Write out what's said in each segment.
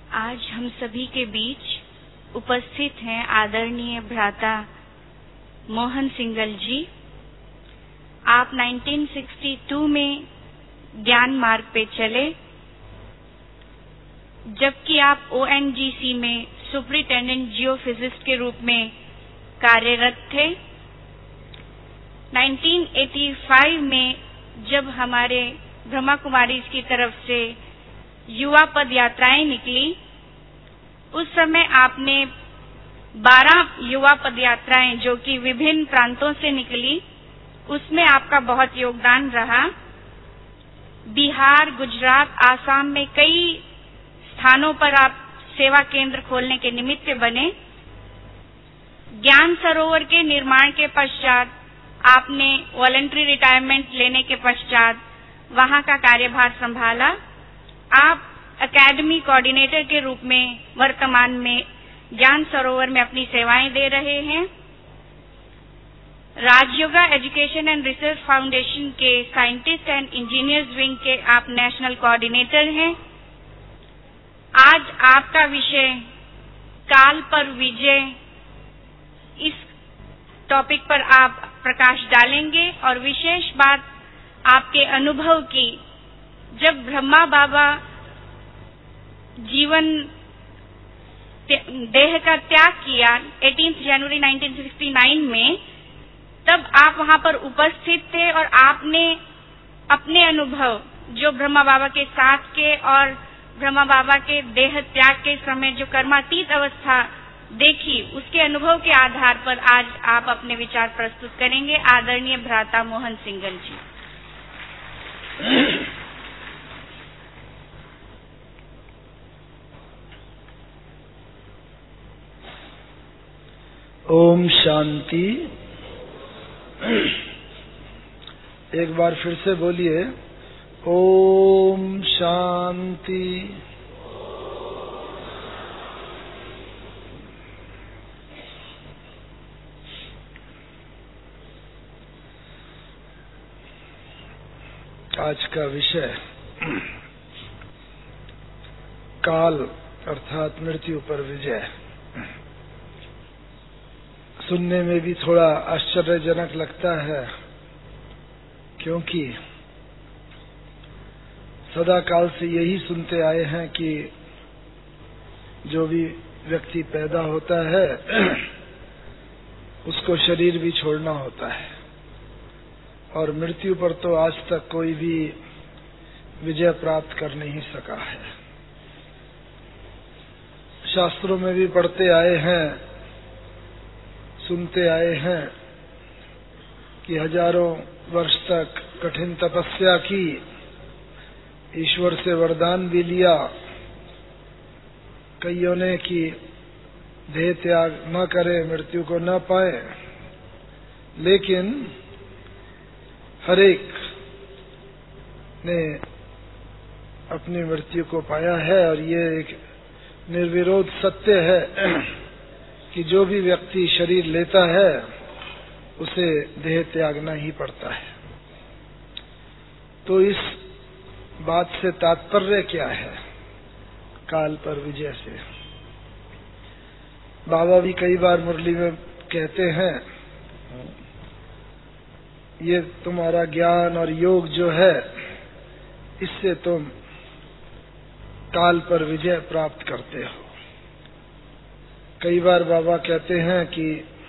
आज हम सभी के बीच उपस्थित हैं आदरणीय भ्राता मोहन सिंगल जी। आप 1962 में ज्ञान मार्ग पे चले, जबकि आप ONGC में सुपरिटेंडेंट जियोफिजिस्ट के रूप में कार्यरत थे। 1985 में जब हमारे ब्रह्मा कुमारीज की तरफ से युवा पद यात्राएं निकली, उस समय आपने 12 युवा पद यात्राएं जो कि विभिन्न प्रांतों से निकली, उसमें आपका बहुत योगदान रहा। बिहार, गुजरात, आसाम में कई स्थानों पर आप सेवा केंद्र खोलने के निमित्त बने। ज्ञान सरोवर के निर्माण के पश्चात आपने वॉलंटरी रिटायरमेंट लेने के पश्चात वहां का कार्यभार संभाला। आप एकेडमी कोऑर्डिनेटर के रूप में वर्तमान में ज्ञान सरोवर में अपनी सेवाएं दे रहे हैं। Rajyoga education and research foundation के साइंटिस्ट एंड इंजीनियर्स विंग के आप नेशनल कोऑर्डिनेटर हैं। आज आपका विषय काल पर विजय, इस टॉपिक पर आप प्रकाश डालेंगे और विशेष बात आपके अनुभव की, जब ब्रह्मा बाबा जीवन देह का त्याग किया 18 जनवरी 1969 में, तब आप वहां पर उपस्थित थे और आपने अपने अनुभव जो ब्रह्मा बाबा के साथ के और ब्रह्मा बाबा के देह त्याग के समय जो कर्मातीत अवस्था देखी, उसके अनुभव के आधार पर आज आप अपने विचार प्रस्तुत करेंगे। आदरणीय भ्राता मोहन सिंगल जी। ओम शांति। एक बार फिर से बोलिए, ओम शांति। आज का विषय काल अर्थात मृत्यु पर विजय। सुनने में भी थोड़ा आश्चर्यजनक लगता है, क्योंकि सदा काल से यही सुनते आए हैं कि जो भी व्यक्ति पैदा होता है उसको शरीर भी छोड़ना होता है, और मृत्यु पर तो आज तक कोई भी विजय प्राप्त कर नहीं सका है। शास्त्रों में भी पढ़ते आए हैं, सुनते आए हैं कि हजारों वर्ष तक कठिन तपस्या की, ईश्वर से वरदान भी लिया, कईयों ने कि देह त्याग न करे, मृत्यु को न पाए, लेकिन हर एक ने अपनी मृत्यु को पाया है। और ये एक निर्विरोध सत्य है कि जो भी व्यक्ति शरीर लेता है उसे देह त्यागना ही पड़ता है। तो इस बात से तात्पर्य क्या है काल पर विजय से? बाबा भी कई बार मुरली में कहते हैं, ये तुम्हारा ज्ञान और योग जो है, इससे तुम काल पर विजय प्राप्त करते हो। कई बार बाबा कहते हैं कि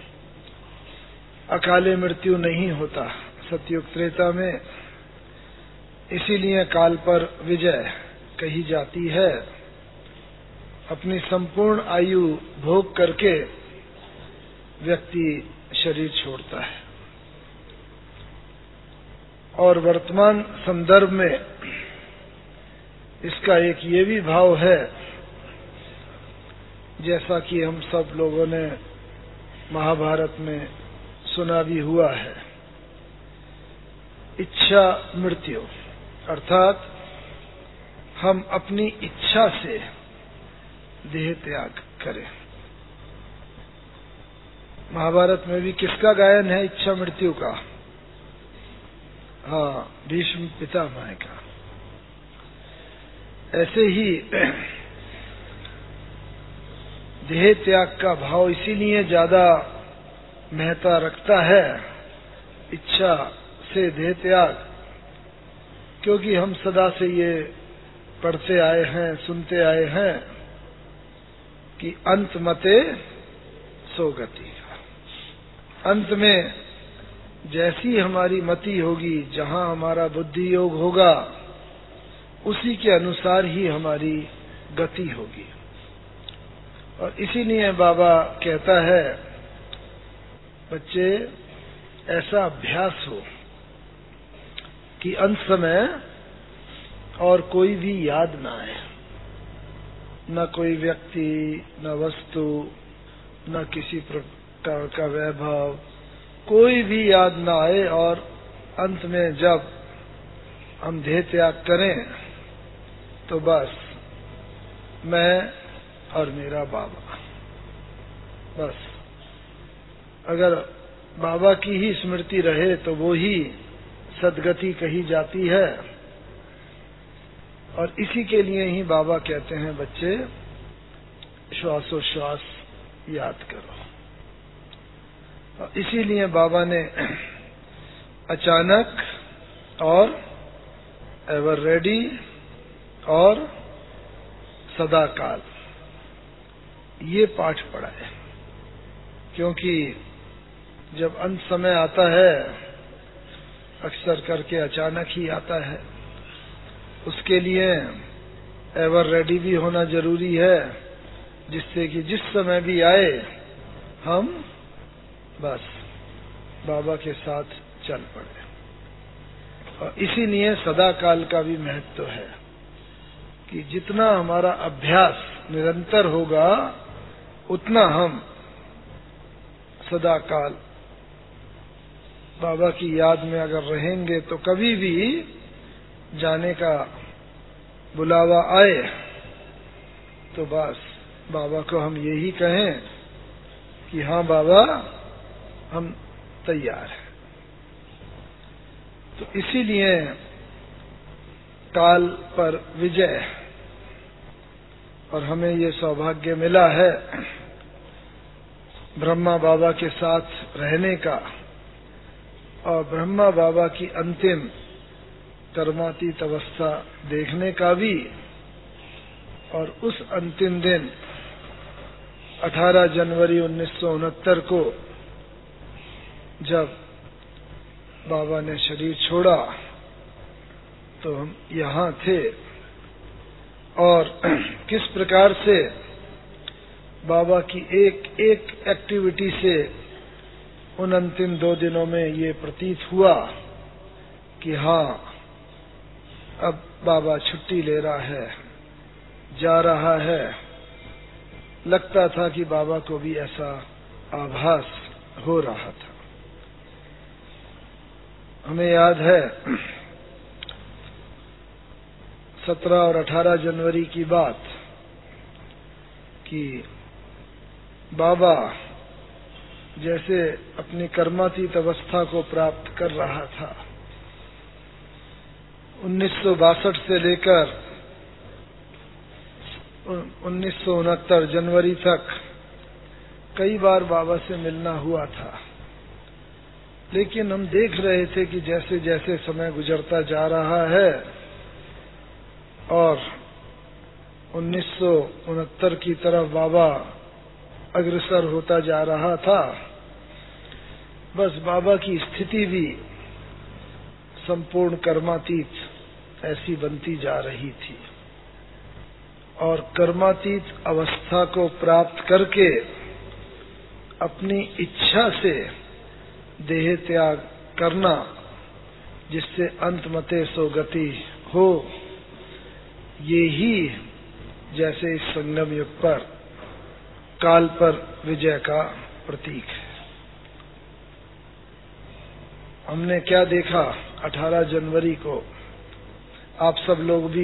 अकाले मृत्यु नहीं होता सतयुग त्रेता में, इसीलिए काल पर विजय कही जाती है। अपनी संपूर्ण आयु भोग करके व्यक्ति शरीर छोड़ता है। और वर्तमान संदर्भ में इसका एक ये भी भाव है, जैसा कि हम सब लोगों ने महाभारत में सुना भी हुआ है, इच्छा मृत्यु, अर्थात हम अपनी इच्छा से देह त्याग करें। महाभारत में भी किसका गायन है इच्छा मृत्यु का? हाँ, भीष्म पितामह का। ऐसे ही देह त्याग का भाव इसीलिए ज्यादा महत्ता रखता है, इच्छा से देह त्याग, क्योंकि हम सदा से ये पढ़ते आए हैं, सुनते आए हैं कि अंत मते सो गति। अंत में जैसी हमारी मति होगी, जहां हमारा बुद्धि योग होगा, उसी के अनुसार ही हमारी गति होगी। और इसीलिए बाबा कहता है, बच्चे ऐसा अभ्यास हो कि अंत समय और कोई भी याद ना आए, न कोई व्यक्ति, न वस्तु, न किसी प्रकार का वैभव, कोई भी याद ना आए। और अंत में जब हम देह त्याग करें तो बस मैं और मेरा बाबा, बस। अगर बाबा की ही स्मृति रहे तो वो ही सद्गति कही जाती है। और इसी के लिए ही बाबा कहते हैं, बच्चे श्वासोश्वास याद करो। और इसीलिए बाबा ने अचानक और एवर रेडी और सदा काल ये पाठ पढ़ाए, क्योंकि जब अंत समय आता है अक्सर करके अचानक ही आता है। उसके लिए एवर रेडी भी होना जरूरी है, जिससे कि जिस समय भी आए हम बस बाबा के साथ चल पड़े। और इसीलिए सदा काल का भी महत्व है कि जितना हमारा अभ्यास निरंतर होगा, उतना हम सदा काल बाबा की याद में अगर रहेंगे तो कभी भी जाने का बुलावा आए तो बस बाबा को हम यही कहें कि हाँ बाबा, हम तैयार हैं। तो इसीलिए काल पर विजय, और हमें ये सौभाग्य मिला है ब्रह्मा बाबा के साथ रहने का, और ब्रह्मा बाबा की अंतिम कर्मातीत अवस्था देखने का भी। और उस अंतिम दिन 18 जनवरी 1969 को जब बाबा ने शरीर छोड़ा तो हम यहाँ थे, और किस प्रकार से बाबा की एक एक एक्टिविटी से उन अंतिम 2 दिनों में ये प्रतीत हुआ कि हाँ, अब बाबा छुट्टी ले रहा है, जा रहा है। लगता था कि बाबा को भी ऐसा आभास हो रहा था। हमें याद है 17 और 18 जनवरी की बात कि बाबा जैसे अपनी कर्मातीत अवस्था को प्राप्त कर रहा था। 1962 से लेकर 1969 जनवरी तक कई बार बाबा से मिलना हुआ था, लेकिन हम देख रहे थे कि जैसे जैसे समय गुजरता जा रहा है और 1969 की तरफ बाबा अग्रसर होता जा रहा था, बस बाबा की स्थिति भी संपूर्ण कर्मातीत ऐसी बनती जा रही थी। और कर्मातीत अवस्था को प्राप्त करके अपनी इच्छा से देह त्याग करना, जिससे अंत मते सो गति हो, ये ही जैसे इस संगम युग पर काल पर विजय का प्रतीक है। हमने क्या देखा 18 जनवरी को? आप सब लोग भी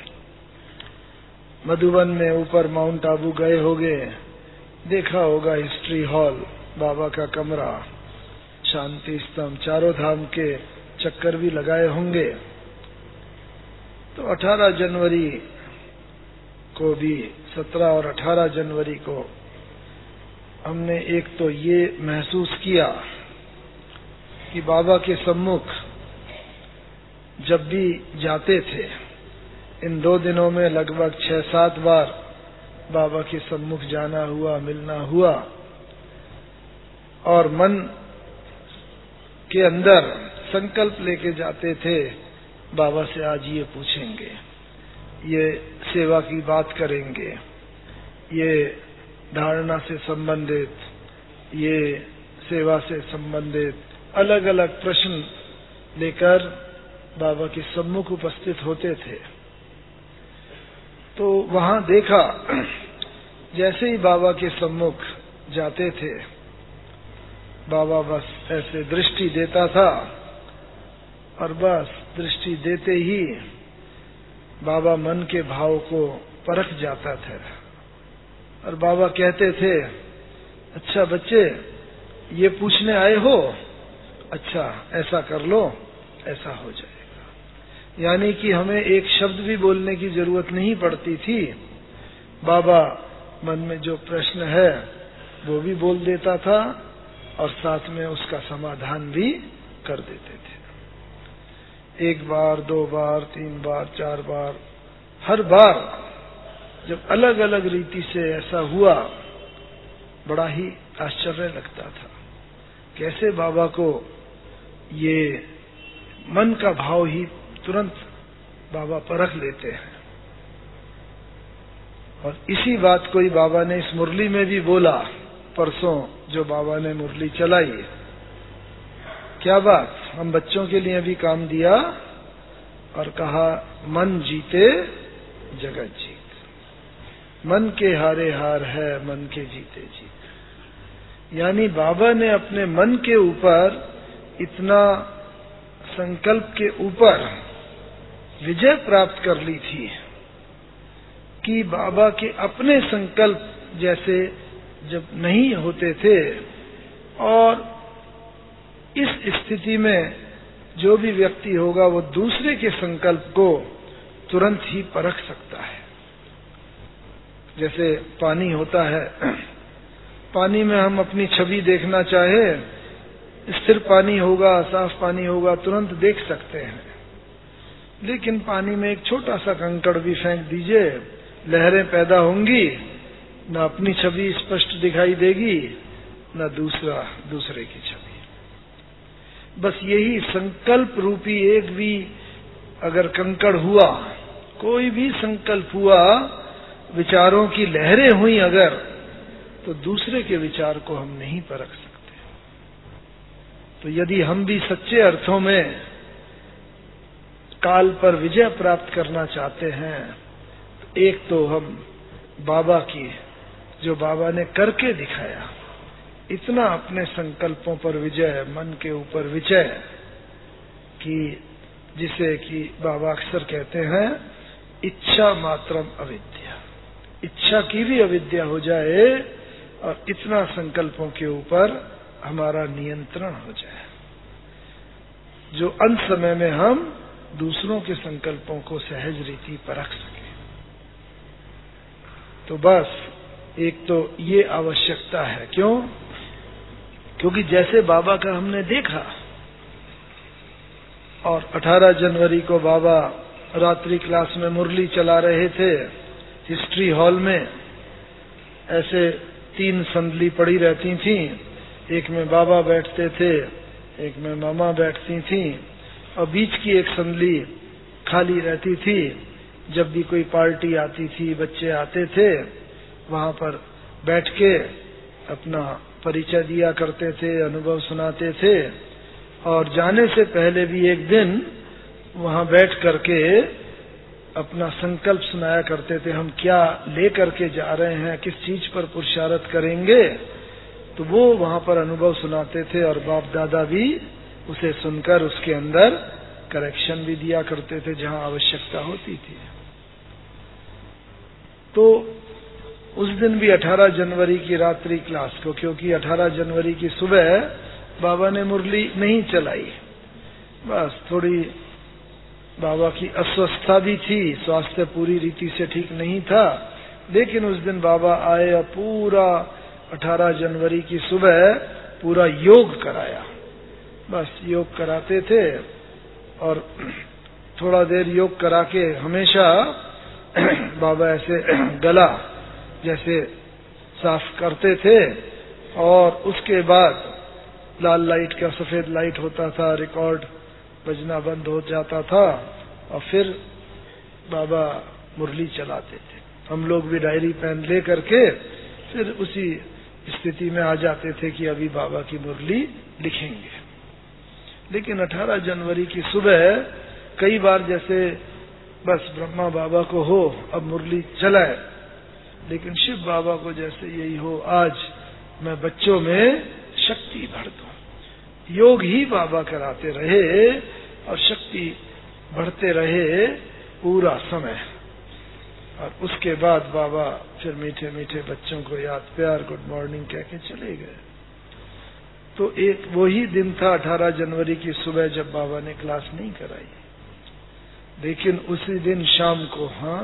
मधुबन में ऊपर माउंट आबू गए होंगे, देखा होगा हिस्ट्री हॉल, बाबा का कमरा, शांति स्तंभ, चारों धाम के चक्कर भी लगाए होंगे। तो 18 जनवरी को भी 17 और 18 जनवरी को हमने एक तो ये महसूस किया कि बाबा के सम्मुख जब भी जाते थे, इन 2 दिनों में लगभग 6-7 बार बाबा के सम्मुख जाना हुआ, मिलना हुआ, और मन के अंदर संकल्प लेके जाते थे, बाबा से आज ये पूछेंगे, ये सेवा की बात करेंगे, ये धारणा से संबंधित, ये सेवा से संबंधित अलग अलग प्रश्न लेकर बाबा के सम्मुख उपस्थित होते थे। तो वहां देखा, जैसे ही बाबा के सम्मुख जाते थे, बाबा बस ऐसे दृष्टि देता था, और बस दृष्टि देते ही बाबा मन के भाव को परख जाता था। और बाबा कहते थे, अच्छा बच्चे, ये पूछने आए हो, अच्छा ऐसा कर लो, ऐसा हो जाएगा। यानी कि हमें एक शब्द भी बोलने की जरूरत नहीं पड़ती थी, बाबा मन में जो प्रश्न है वो भी बोल देता था, और साथ में उसका समाधान भी कर देते थे। 1 बार, 2 बार, 3 बार, 4 बार, हर बार जब अलग अलग रीति से ऐसा हुआ, बड़ा ही आश्चर्य लगता था, कैसे बाबा को ये मन का भाव ही तुरंत बाबा परख लेते हैं। और इसी बात को ही बाबा ने इस मुरली में भी बोला, परसों जो बाबा ने मुरली चलाई। क्या बात, हम बच्चों के लिए भी काम दिया और कहा, मन जीते जगत जीत, मन के हारे हार है, मन के जीते जीत। यानी बाबा ने अपने मन के ऊपर इतना संकल्प के ऊपर विजय प्राप्त कर ली थी कि बाबा के अपने संकल्प जैसे जब नहीं होते थे, और इस स्थिति में जो भी व्यक्ति होगा वो दूसरे के संकल्प को तुरंत ही परख सकता है। जैसे पानी होता है, पानी में हम अपनी छवि देखना चाहे, स्थिर पानी होगा, साफ पानी होगा, तुरंत देख सकते हैं। लेकिन पानी में एक छोटा सा कंकड़ भी फेंक दीजिए, लहरें पैदा होंगी, न अपनी छवि स्पष्ट दिखाई देगी, न दूसरे की छवि। बस यही संकल्प रूपी एक भी अगर कंकड़ हुआ, कोई भी संकल्प हुआ, विचारों की लहरें हुई अगर, तो दूसरे के विचार को हम नहीं परख सकते। तो यदि हम भी सच्चे अर्थों में काल पर विजय प्राप्त करना चाहते हैं, तो एक तो हम बाबा की, जो बाबा ने करके दिखाया, इतना अपने संकल्पों पर विजय, मन के ऊपर विजय, कि जिसे कि बाबा अक्सर कहते हैं, इच्छा मात्रम अविद्या, इच्छा की भी अविद्या हो जाए, और इतना संकल्पों के ऊपर हमारा नियंत्रण हो जाए, जो अंत समय में हम दूसरों के संकल्पों को सहज रीति परख सके। तो बस एक तो ये आवश्यकता है। क्यों? क्योंकि जैसे बाबा का हमने देखा, और 18 जनवरी को बाबा रात्रि क्लास में मुरली चला रहे थे, हिस्ट्री हॉल में ऐसे 3 संदली पड़ी रहती थीं, एक में बाबा बैठते थे, एक में मामा बैठती थीं, और बीच की एक संदली खाली रहती थी। जब भी कोई पार्टी आती थी, बच्चे आते थे, वहां पर बैठ के अपना परिचय दिया करते थे, अनुभव सुनाते थे, और जाने से पहले भी एक दिन वहां बैठ करके अपना संकल्प सुनाया करते थे, हम क्या लेकर के जा रहे हैं, किस चीज पर पुरुषार्थ करेंगे। तो वो वहां पर अनुभव सुनाते थे, और बाप दादा भी उसे सुनकर उसके अंदर करेक्शन भी दिया करते थे जहां आवश्यकता होती थी। तो उस दिन भी 18 जनवरी की रात्रि क्लास को, क्योंकि 18 जनवरी की सुबह बाबा ने मुरली नहीं चलाई, बस थोड़ी बाबा की अस्वस्थता भी थी, स्वास्थ्य पूरी रीति से ठीक नहीं था, लेकिन उस दिन बाबा आए और पूरा 18 जनवरी की सुबह पूरा योग कराया। बस योग कराते थे और थोड़ा देर योग करा के हमेशा बाबा ऐसे गला जैसे साफ करते थे और उसके बाद लाल लाइट का सफेद लाइट होता था, रिकॉर्ड बजना बंद हो जाता था और फिर बाबा मुरली चलाते थे। हम लोग भी डायरी पेन ले करके फिर उसी स्थिति में आ जाते थे कि अभी बाबा की मुरली लिखेंगे। लेकिन 18 जनवरी की सुबह कई बार जैसे बस ब्रह्मा बाबा को हो अब मुरली चलाए, लेकिन शिव बाबा को जैसे यही हो आज मैं बच्चों में शक्ति भर दूं। योग ही बाबा कराते रहे और शक्ति बढ़ते रहे पूरा समय। और उसके बाद बाबा फिर मीठे मीठे बच्चों को याद प्यार गुड मॉर्निंग कह के चले गए। तो एक वही दिन था 18 जनवरी की सुबह जब बाबा ने क्लास नहीं कराई। लेकिन उसी दिन शाम को,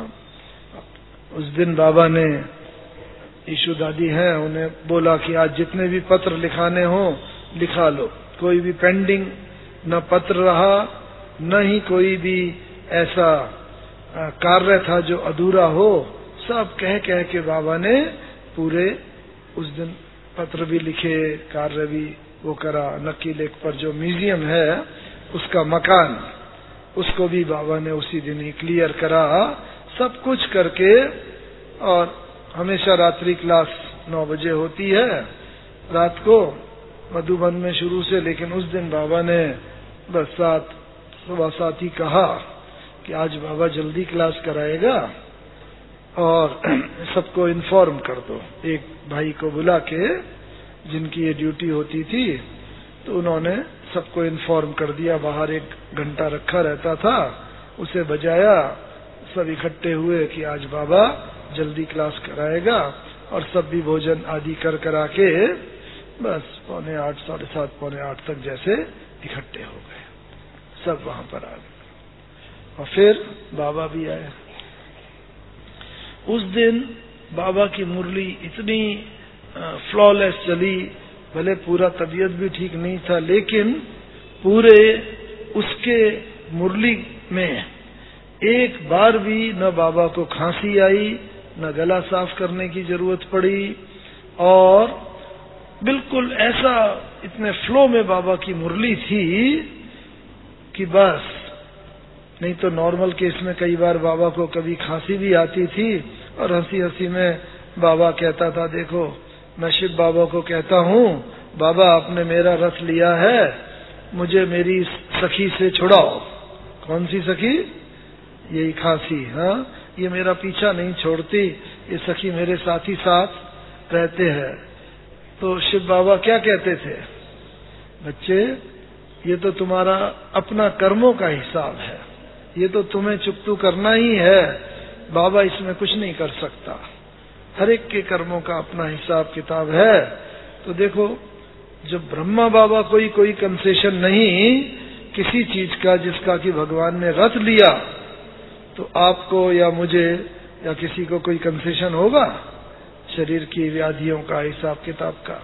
उस दिन बाबा ने, ईशु दादी हैं, उन्हें बोला कि आज जितने भी पत्र लिखाने हो लिखा लो। कोई भी पेंडिंग न पत्र रहा, न ही कोई भी ऐसा कार्य था जो अधूरा हो। सब कह कह के बाबा ने पूरे उस दिन पत्र भी लिखे, कार्य भी वो करा। नक्की लेक पर जो म्यूजियम है उसका मकान, उसको भी बाबा ने उसी दिन ही क्लियर करा। सब कुछ करके, और हमेशा रात्रि क्लास 9 बजे होती है रात को मधुबन में शुरू से, लेकिन उस दिन बाबा ने बस 7, सवा 7 ही कहा कि आज बाबा जल्दी क्लास कराएगा और सबको इन्फॉर्म कर दो। एक भाई को बुला के जिनकी ये ड्यूटी होती थी, तो उन्होंने सबको इन्फॉर्म कर दिया। बाहर 1 घंटा रखा रहता था, उसे बजाया, सब इकट्ठे हुए कि आज बाबा जल्दी क्लास कराएगा। और सब भी भोजन आदि कर करा के बस 7:45, 7:30, 7:45 तक जैसे इकट्ठे हो गए। सब वहां पर आ गए और फिर बाबा भी आए। उस दिन बाबा की मुरली इतनी फ्लॉलेस चली, भले पूरा तबीयत भी ठीक नहीं था, लेकिन पूरे उसके मुरली में एक बार भी न बाबा को खांसी आई, न गला साफ करने की जरूरत पड़ी। और बिल्कुल ऐसा इतने फ्लो में बाबा की मुरली थी कि बस, नहीं तो नॉर्मल केस में कई बार बाबा को कभी खांसी भी आती थी और हंसी हंसी में बाबा कहता था, देखो मैं शिव बाबा को कहता हूँ, बाबा आपने मेरा रथ लिया है, मुझे मेरी सखी से छुड़ाओ। कौन सी सखी? यही खांसी। हाँ, ये मेरा पीछा नहीं छोड़ती, ये सखी मेरे साथ ही साथ रहते हैं। तो शिव बाबा क्या कहते थे, बच्चे ये तो तुम्हारा अपना कर्मों का हिसाब है, ये तो तुम्हें चुकतू करना ही है, बाबा इसमें कुछ नहीं कर सकता। हर एक के कर्मों का अपना हिसाब किताब है। तो देखो, जब ब्रह्मा बाबा कोई कंसेशन नहीं किसी चीज का जिसका कि भगवान ने रथ लिया, तो आपको या मुझे या किसी को कोई कंसेशन होगा शरीर की व्याधियों का, हिसाब किताब का?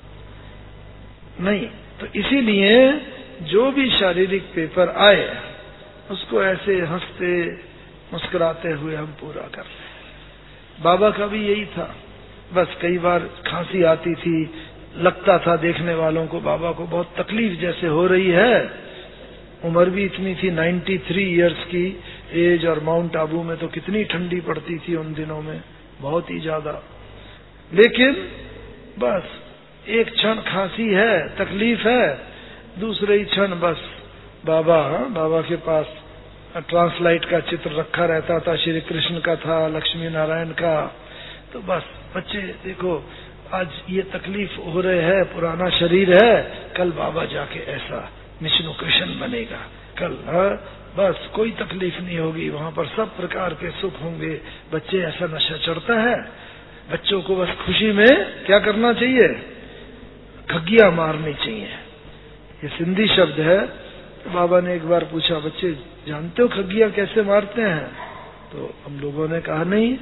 नहीं। तो इसीलिए जो भी शारीरिक पेपर आए उसको ऐसे हंसते मुस्कुराते हुए हम पूरा कर लें। बाबा का भी यही था। बस कई बार खांसी आती थी, लगता था देखने वालों को बाबा को बहुत तकलीफ जैसे हो रही है। उम्र भी इतनी थी, 93 इयर्स की एज, और माउंट आबू में तो कितनी ठंडी पड़ती थी उन दिनों में, बहुत ही ज्यादा। लेकिन बस एक क्षण खांसी है, तकलीफ है, दूसरे ही क्षण बस बाबा के पास ट्रांसलाइट का चित्र रखा रहता था, श्री कृष्ण का था, लक्ष्मी नारायण का। तो बस बच्चे देखो, आज ये तकलीफ हो रहे है, पुराना शरीर है, कल बाबा जाके ऐसा विष्णु कृष्ण बनेगा, कल बस कोई तकलीफ नहीं होगी, वहां पर सब प्रकार के सुख होंगे। बच्चे ऐसा नशा चढ़ता है। बच्चों को बस खुशी में क्या करना चाहिए? खग्गियां मारनी चाहिए। ये सिंधी शब्द है। तो बाबा ने एक बार पूछा, बच्चे जानते हो खग्गियां कैसे मारते हैं? तो हम लोगों ने कहा नहीं।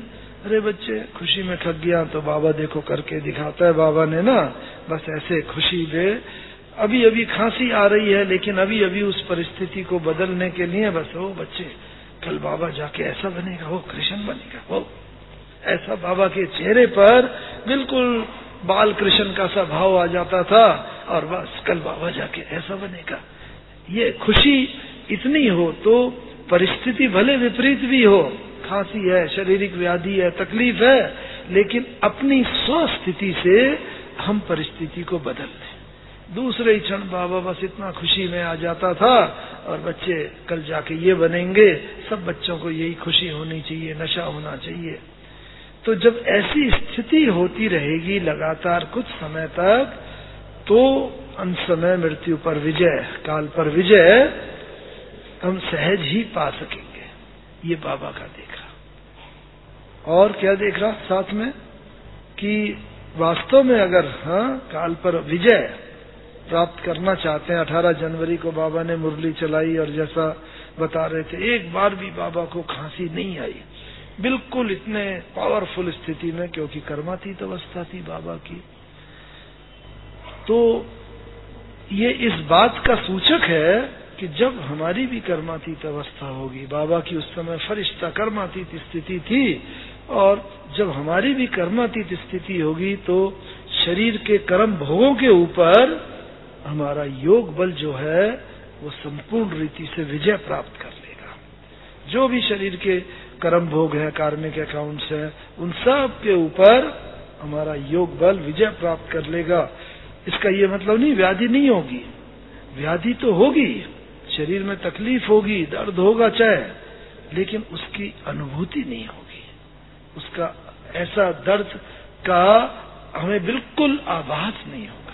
अरे बच्चे खुशी में थक गया तो बाबा देखो करके दिखाता है बाबा ने ना, बस ऐसे खुशी दे। अभी अभी खांसी आ रही है लेकिन अभी अभी उस परिस्थिति को बदलने के लिए बस ओ बच्चे कल बाबा जाके ऐसा बनेगा, वो कृष्ण बनेगा, वो ऐसा बाबा के चेहरे पर बिल्कुल बाल कृष्ण का सा भाव आ जाता था और बस कल बाबा जाके ऐसा बनेगा। ये खुशी इतनी हो तो परिस्थिति भले विपरीत भी हो, खांसी है, शारीरिक व्याधि है, तकलीफ है, लेकिन अपनी स्वस्थिति से हम परिस्थिति को बदल लें। दूसरे ही क्षण बाबा बस इतना खुशी में आ जाता था और बच्चे कल जाके ये बनेंगे। सब बच्चों को यही खुशी होनी चाहिए, नशा होना चाहिए। तो जब ऐसी स्थिति होती रहेगी लगातार कुछ समय तक, तो अंत समय मृत्यु पर विजय, काल पर विजय हम सहज ही पा सकेंगे। ये बाबा का देखा। और क्या देख रहा साथ में कि वास्तव में अगर काल पर विजय प्राप्त करना चाहते हैं, 18 जनवरी को बाबा ने मुरली चलाई और जैसा बता रहे थे एक बार भी बाबा को खांसी नहीं आई, बिल्कुल इतने पावरफुल स्थिति में, क्योंकि कर्मातीत अवस्था थी बाबा की। तो ये इस बात का सूचक है कि जब हमारी भी कर्मातीत अवस्था होगी, बाबा की उस समय फरिश्ता कर्मातीत स्थिति थी, और जब हमारी भी कर्मातीत स्थिति होगी तो शरीर के कर्म भोगों के ऊपर हमारा योग बल जो है वो संपूर्ण रीति से विजय प्राप्त कर लेगा। जो भी शरीर के कर्म भोग है, कार्मिक अकाउंट्स है, उन सब के ऊपर हमारा योग बल विजय प्राप्त कर लेगा। इसका ये मतलब नहीं व्याधि नहीं होगी, व्याधि तो होगी, शरीर में तकलीफ होगी, दर्द होगा चाहे, लेकिन उसकी अनुभूति नहीं होगी, उसका ऐसा दर्द का हमें बिल्कुल आभास नहीं होगा।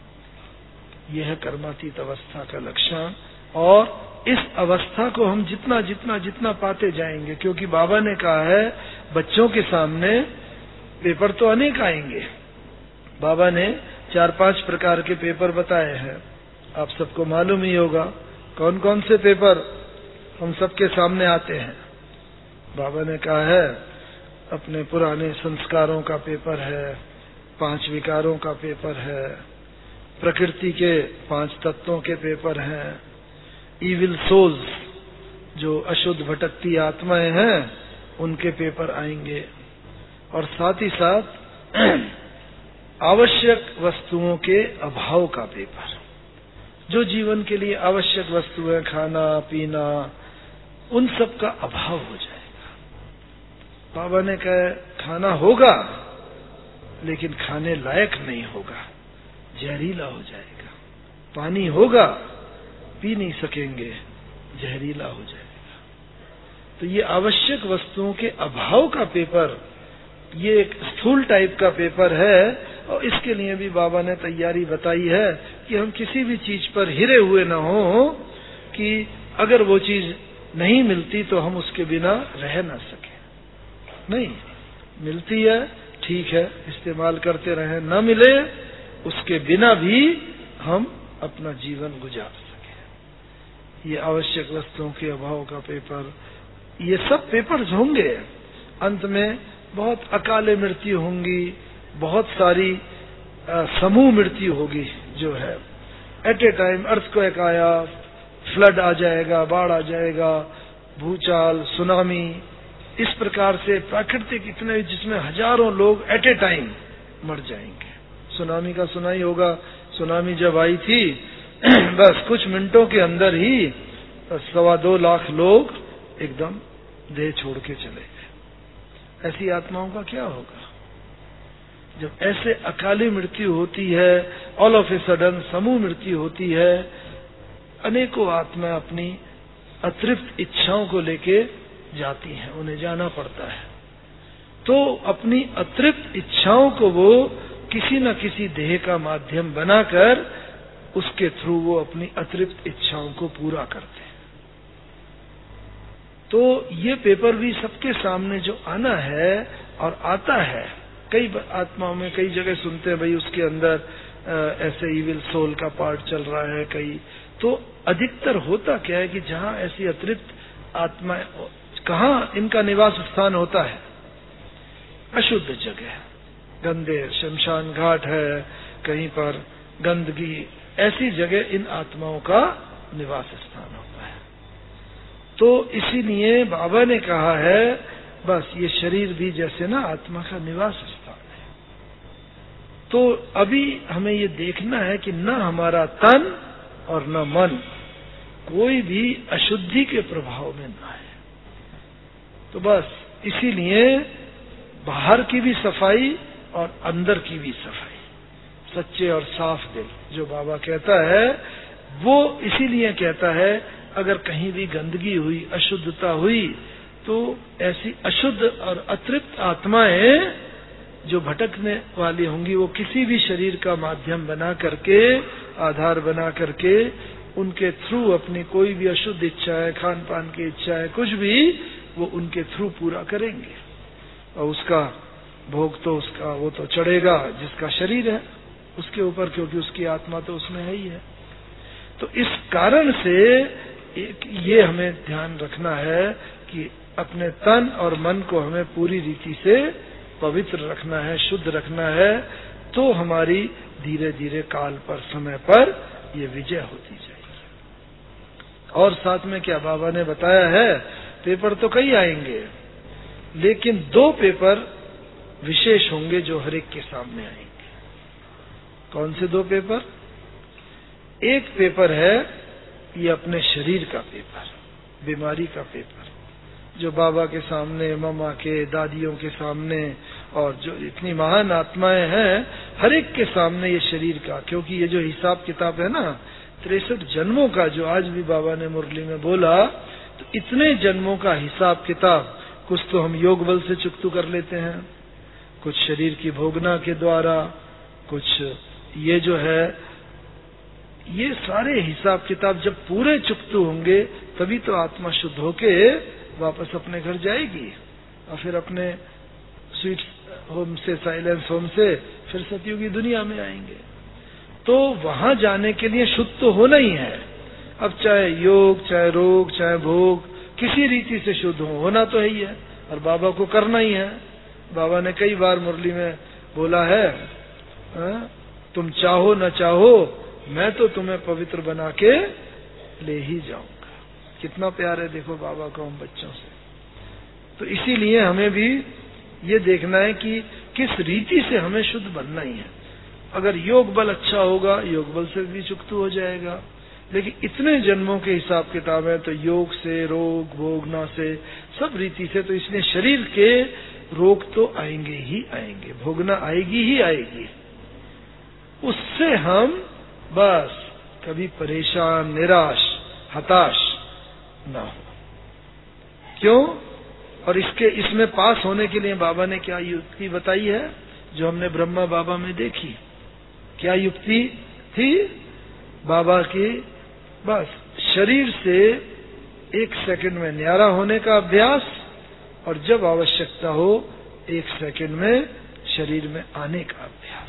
यह है कर्मातीत अवस्था का लक्षण। और इस अवस्था को हम जितना जितना जितना पाते जाएंगे, क्योंकि बाबा ने कहा है बच्चों के सामने पेपर तो अनेक आएंगे। बाबा ने 4-5 प्रकार के पेपर बताए हैं, आप सबको मालूम ही होगा कौन कौन से पेपर हम सबके सामने आते हैं। बाबा ने कहा है अपने पुराने संस्कारों का पेपर है, 5 विकारों का पेपर है, प्रकृति के 5 तत्वों के पेपर हैं, ईविल सोल्स जो अशुद्ध भटकती आत्माएं हैं उनके पेपर आएंगे, और साथ ही साथ आवश्यक वस्तुओं के अभाव का पेपर, जो जीवन के लिए आवश्यक वस्तु है, खाना पीना, उन सब का अभाव हो जाएगा। बाबा ने कहा खाना होगा लेकिन खाने लायक नहीं होगा, जहरीला हो जाएगा। पानी होगा, पी नहीं सकेंगे, जहरीला हो जाएगा। तो ये आवश्यक वस्तुओं के अभाव का पेपर, ये एक स्थूल टाइप का पेपर है, और इसके लिए भी बाबा ने तैयारी बताई है कि हम किसी भी चीज पर हिरे हुए न हो कि अगर वो चीज नहीं मिलती तो हम उसके बिना रह न सके। नहीं, मिलती है ठीक है, इस्तेमाल करते रहें, न मिले उसके बिना भी हम अपना जीवन गुजार सके। ये आवश्यक वस्तुओं के अभाव का पेपर, ये सब पेपर्स होंगे। अंत में बहुत अकाले मृत्यु होंगी, बहुत सारी समूह मृत्यु होगी, जो है एट ए टाइम अर्थक्वेक आया, फ्लड आ जाएगा, बाढ़ आ जाएगा, भूचाल, सुनामी, इस प्रकार से प्राकृतिक इतने जिसमें हजारों लोग एट ए टाइम मर जाएंगे। सुनामी का सुना ही होगा, सुनामी जब आई थी बस कुछ मिनटों के अंदर ही 2.25 लाख लोग एकदम देह छोड़ के चले गए। ऐसी आत्माओं का क्या होगा जब ऐसे अकाली मृत्यु होती है, ऑल ऑफ ए सडन समूह मृत्यु होती है। अनेकों आत्मा अपनी अतृप्त इच्छाओं को लेके जाती हैं, उन्हें जाना पड़ता है। तो अपनी अतृप्त इच्छाओं को वो किसी न किसी देह का माध्यम बनाकर उसके थ्रू वो अपनी अतृप्त इच्छाओं को पूरा करते हैं। तो ये पेपर भी सबके सामने जो आना है और आता है, कई आत्माओं में कई जगह सुनते हैं भाई उसके अंदर ऐसे इविल सोल का पार्ट चल रहा है कई। तो अधिकतर होता क्या है कि जहाँ ऐसी अतिरिक्त आत्मा, कहाँ इनका निवास स्थान होता है, अशुद्ध जगह, गंदे शमशान घाट है, कहीं पर गंदगी, ऐसी जगह इन आत्माओं का निवास स्थान होता है। तो इसीलिए बाबा ने कहा है बस ये शरीर भी जैसे ना आत्मा का निवास स्थान है। तो अभी हमें ये देखना है कि न हमारा तन और न मन कोई भी अशुद्धि के प्रभाव में न आए। तो बस इसीलिए बाहर की भी सफाई और अंदर की भी सफाई, सच्चे और साफ दिल जो बाबा कहता है, वो इसीलिए कहता है अगर कहीं भी गंदगी हुई, अशुद्धता हुई, तो ऐसी अशुद्ध और अतृप्त आत्माएं जो भटकने वाली होंगी, वो किसी भी शरीर का माध्यम बना करके, आधार बना करके, उनके थ्रू अपनी कोई भी अशुद्ध इच्छा है, खान पान की इच्छा है, कुछ भी, वो उनके थ्रू पूरा करेंगे। और उसका भोग तो उसका वो तो चढ़ेगा जिसका शरीर है उसके ऊपर, क्योंकि उसकी आत्मा तो उसमें है ही है। तो इस कारण से ये हमें ध्यान रखना है कि अपने तन और मन को हमें पूरी रीति से पवित्र रखना है, शुद्ध रखना है, तो हमारी धीरे धीरे काल पर, समय पर ये विजय होती जाएगी। और साथ में क्या बाबा ने बताया है, पेपर तो कई आएंगे, लेकिन 2 पेपर विशेष होंगे जो हर एक के सामने आएंगे। कौन से 2 पेपर? एक पेपर है ये अपने शरीर का पेपर, बीमारी का पेपर, जो बाबा के सामने, मम्मा के, दादियों के सामने, और जो इतनी महान आत्माएं हैं, हर एक के सामने ये शरीर का, क्योंकि ये जो हिसाब किताब है ना 63 जन्मों का, जो आज भी बाबा ने मुरली में बोला, तो इतने जन्मों का हिसाब किताब, कुछ तो हम योग बल से चुकतू कर लेते हैं, कुछ शरीर की भोगना के द्वारा, कुछ ये जो है, ये सारे हिसाब किताब जब पूरे चुकतू होंगे तभी तो आत्मा शुद्ध होके वापस अपने घर जाएगी, और फिर अपने स्वीट होम से, साइलेंस होम से फिर सतयुगी दुनिया में आएंगे। तो वहां जाने के लिए शुद्ध तो होना ही है। अब चाहे योग, चाहे रोग, चाहे भोग, किसी रीति से शुद्ध होना तो है ही है, और बाबा को करना ही है। बाबा ने कई बार मुरली में बोला है, तुम चाहो न चाहो मैं तो तुम्हें पवित्र बना के ले ही जाऊंगा। कितना प्यार है देखो बाबा को हम बच्चों से। तो इसीलिए हमें भी ये देखना है कि किस रीति से हमें शुद्ध बनना ही है। अगर योग बल अच्छा होगा, योग बल से भी चुकतू हो जाएगा, लेकिन इतने जन्मों के हिसाब किताब है, तो योग से, रोग भोगना से, सब रीति से, तो इसलिए शरीर के रोग तो आएंगे ही आएंगे, भोगना आएगी ही आएगी। उससे हम बस कभी परेशान, निराश, हताश ना हो। क्यों? और इसमें पास होने के लिए बाबा ने क्या युक्ति बताई है, जो हमने ब्रह्मा बाबा में देखी। क्या युक्ति थी बाबा की? बस शरीर से 1 सेकंड में न्यारा होने का अभ्यास, और जब आवश्यकता हो 1 सेकंड में शरीर में आने का अभ्यास।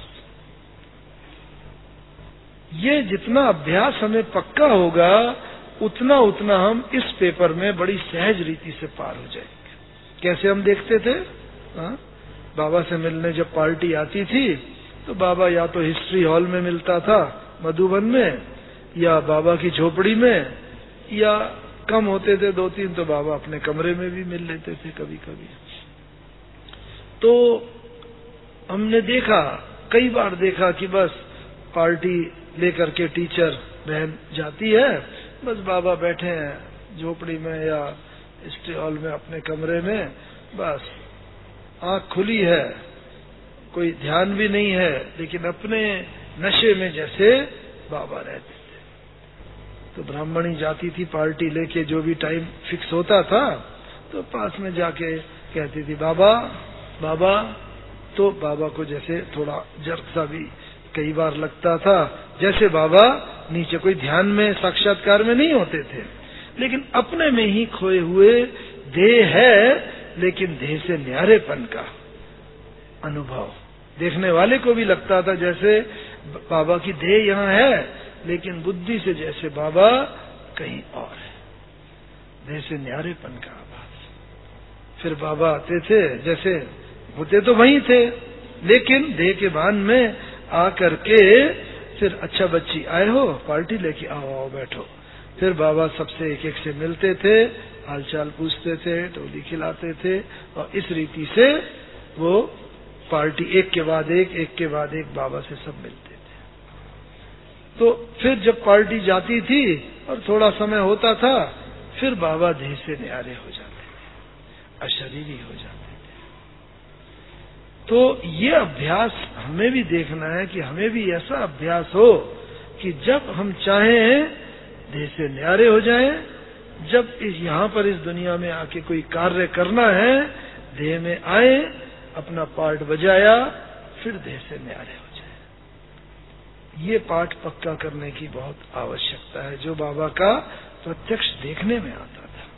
ये जितना अभ्यास हमें पक्का होगा, उतना उतना हम इस पेपर में बड़ी सहज रीति से पार हो जाएंगे। कैसे हम देखते थे, बाबा से मिलने जब पार्टी आती थी, तो बाबा या तो हिस्ट्री हॉल में मिलता था मधुबन में, या बाबा की झोपड़ी में, या कम होते थे 2-3 तो बाबा अपने कमरे में भी मिल लेते थे कभी कभी। तो हमने देखा, कई बार देखा कि बस पार्टी लेकर के टीचर बहन जाती है, बस बाबा बैठे हैं झोपड़ी में या हिस्ट्री हॉल में अपने कमरे में, बस आंख खुली है, कोई ध्यान भी नहीं है, लेकिन अपने नशे में जैसे बाबा रहते थे। तो ब्राह्मणी जाती थी पार्टी लेके, जो भी टाइम फिक्स होता था, तो पास में जाके कहती थी बाबा बाबा, तो बाबा को जैसे थोड़ा जर्क सा भी कई बार लगता था, जैसे बाबा नीचे कोई ध्यान में, साक्षात्कार में नहीं होते थे, लेकिन अपने में ही खोए हुए देह है, लेकिन देह से न्यारेपन का अनुभव देखने वाले को भी लगता था जैसे बाबा की देह यहाँ है, लेकिन बुद्धि से जैसे बाबा कहीं और है, देह से न्यारेपन का आभास। फिर बाबा आते थे, जैसे होते तो वहीं थे, लेकिन देह के भान में आकर के फिर अच्छा बच्ची आए हो, पार्टी लेके आओ बैठो। फिर बाबा सबसे एक एक से मिलते थे, हालचाल पूछते थे, टोली खिलाते थे, और इस रीति से वो पार्टी एक के बाद एक बाबा से सब मिलते थे। तो फिर जब पार्टी जाती थी और थोड़ा समय होता था, फिर बाबा देह से न्यारे हो जाते थे, अशरीरी हो जाते थे। तो ये अभ्यास हमें भी देखना है कि हमें भी ऐसा अभ्यास हो कि जब हम चाहें देह से न्यारे हो जाएं, जब यहाँ पर इस दुनिया में आके कोई कार्य करना है, देह में आए, अपना पार्ट बजाया, फिर देह से न्यारे हो जाए। ये पाठ पक्का करने की बहुत आवश्यकता है, जो बाबा का प्रत्यक्ष देखने में आता था।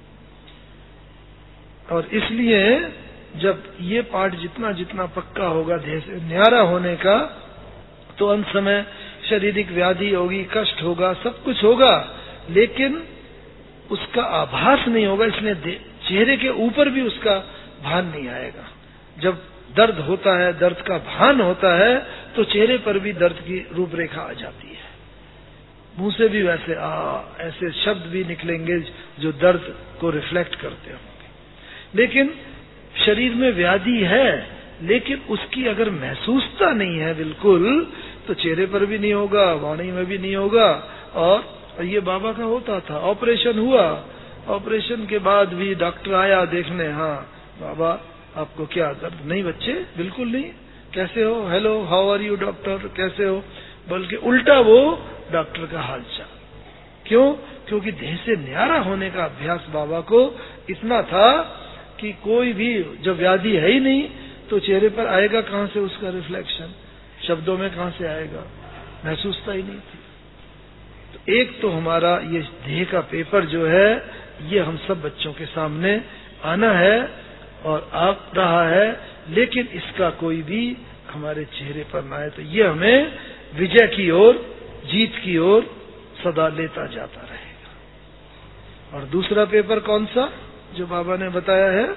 और इसलिए जब ये पाठ जितना जितना पक्का होगा देह से न्यारा होने का, तो अंत समय शारीरिक व्याधि होगी, कष्ट होगा, सब कुछ होगा, लेकिन उसका आभास नहीं होगा, इसलिए चेहरे के ऊपर भी उसका भान नहीं आएगा। जब दर्द होता है, दर्द का भान होता है, तो चेहरे पर भी दर्द की रूपरेखा आ जाती है, मुंह से भी वैसे ऐसे शब्द भी निकलेंगे जो दर्द को रिफ्लेक्ट करते होंगे। लेकिन शरीर में व्याधि है, लेकिन उसकी अगर महसूसता नहीं है बिल्कुल, तो चेहरे पर भी नहीं होगा, वाणी में भी नहीं होगा। और ये बाबा का होता था, ऑपरेशन हुआ, ऑपरेशन के बाद भी डॉक्टर आया देखने, हाँ बाबा आपको क्या दर्द? नहीं बच्चे, बिल्कुल नहीं। कैसे हो? Hello, how are you doctor, कैसे हो? बल्कि उल्टा वो डॉक्टर का हालचाल। क्यों? क्योंकि देह से न्यारा होने का अभ्यास बाबा को इतना था कि कोई भी जब व्याधि है ही नहीं, तो चेहरे पर आएगा कहाँ से उसका रिफ्लेक्शन, शब्दों में कहाँ से आएगा, महसूसता ही नहीं थी। तो एक तो हमारा ये देह का पेपर जो है, ये हम सब बच्चों के सामने आना है और आ रहा है, लेकिन इसका कोई भी हमारे चेहरे पर ना आए, तो ये हमें विजय की ओर, जीत की ओर सदा लेता जाता रहेगा। और दूसरा पेपर कौन सा जो बाबा ने बताया है,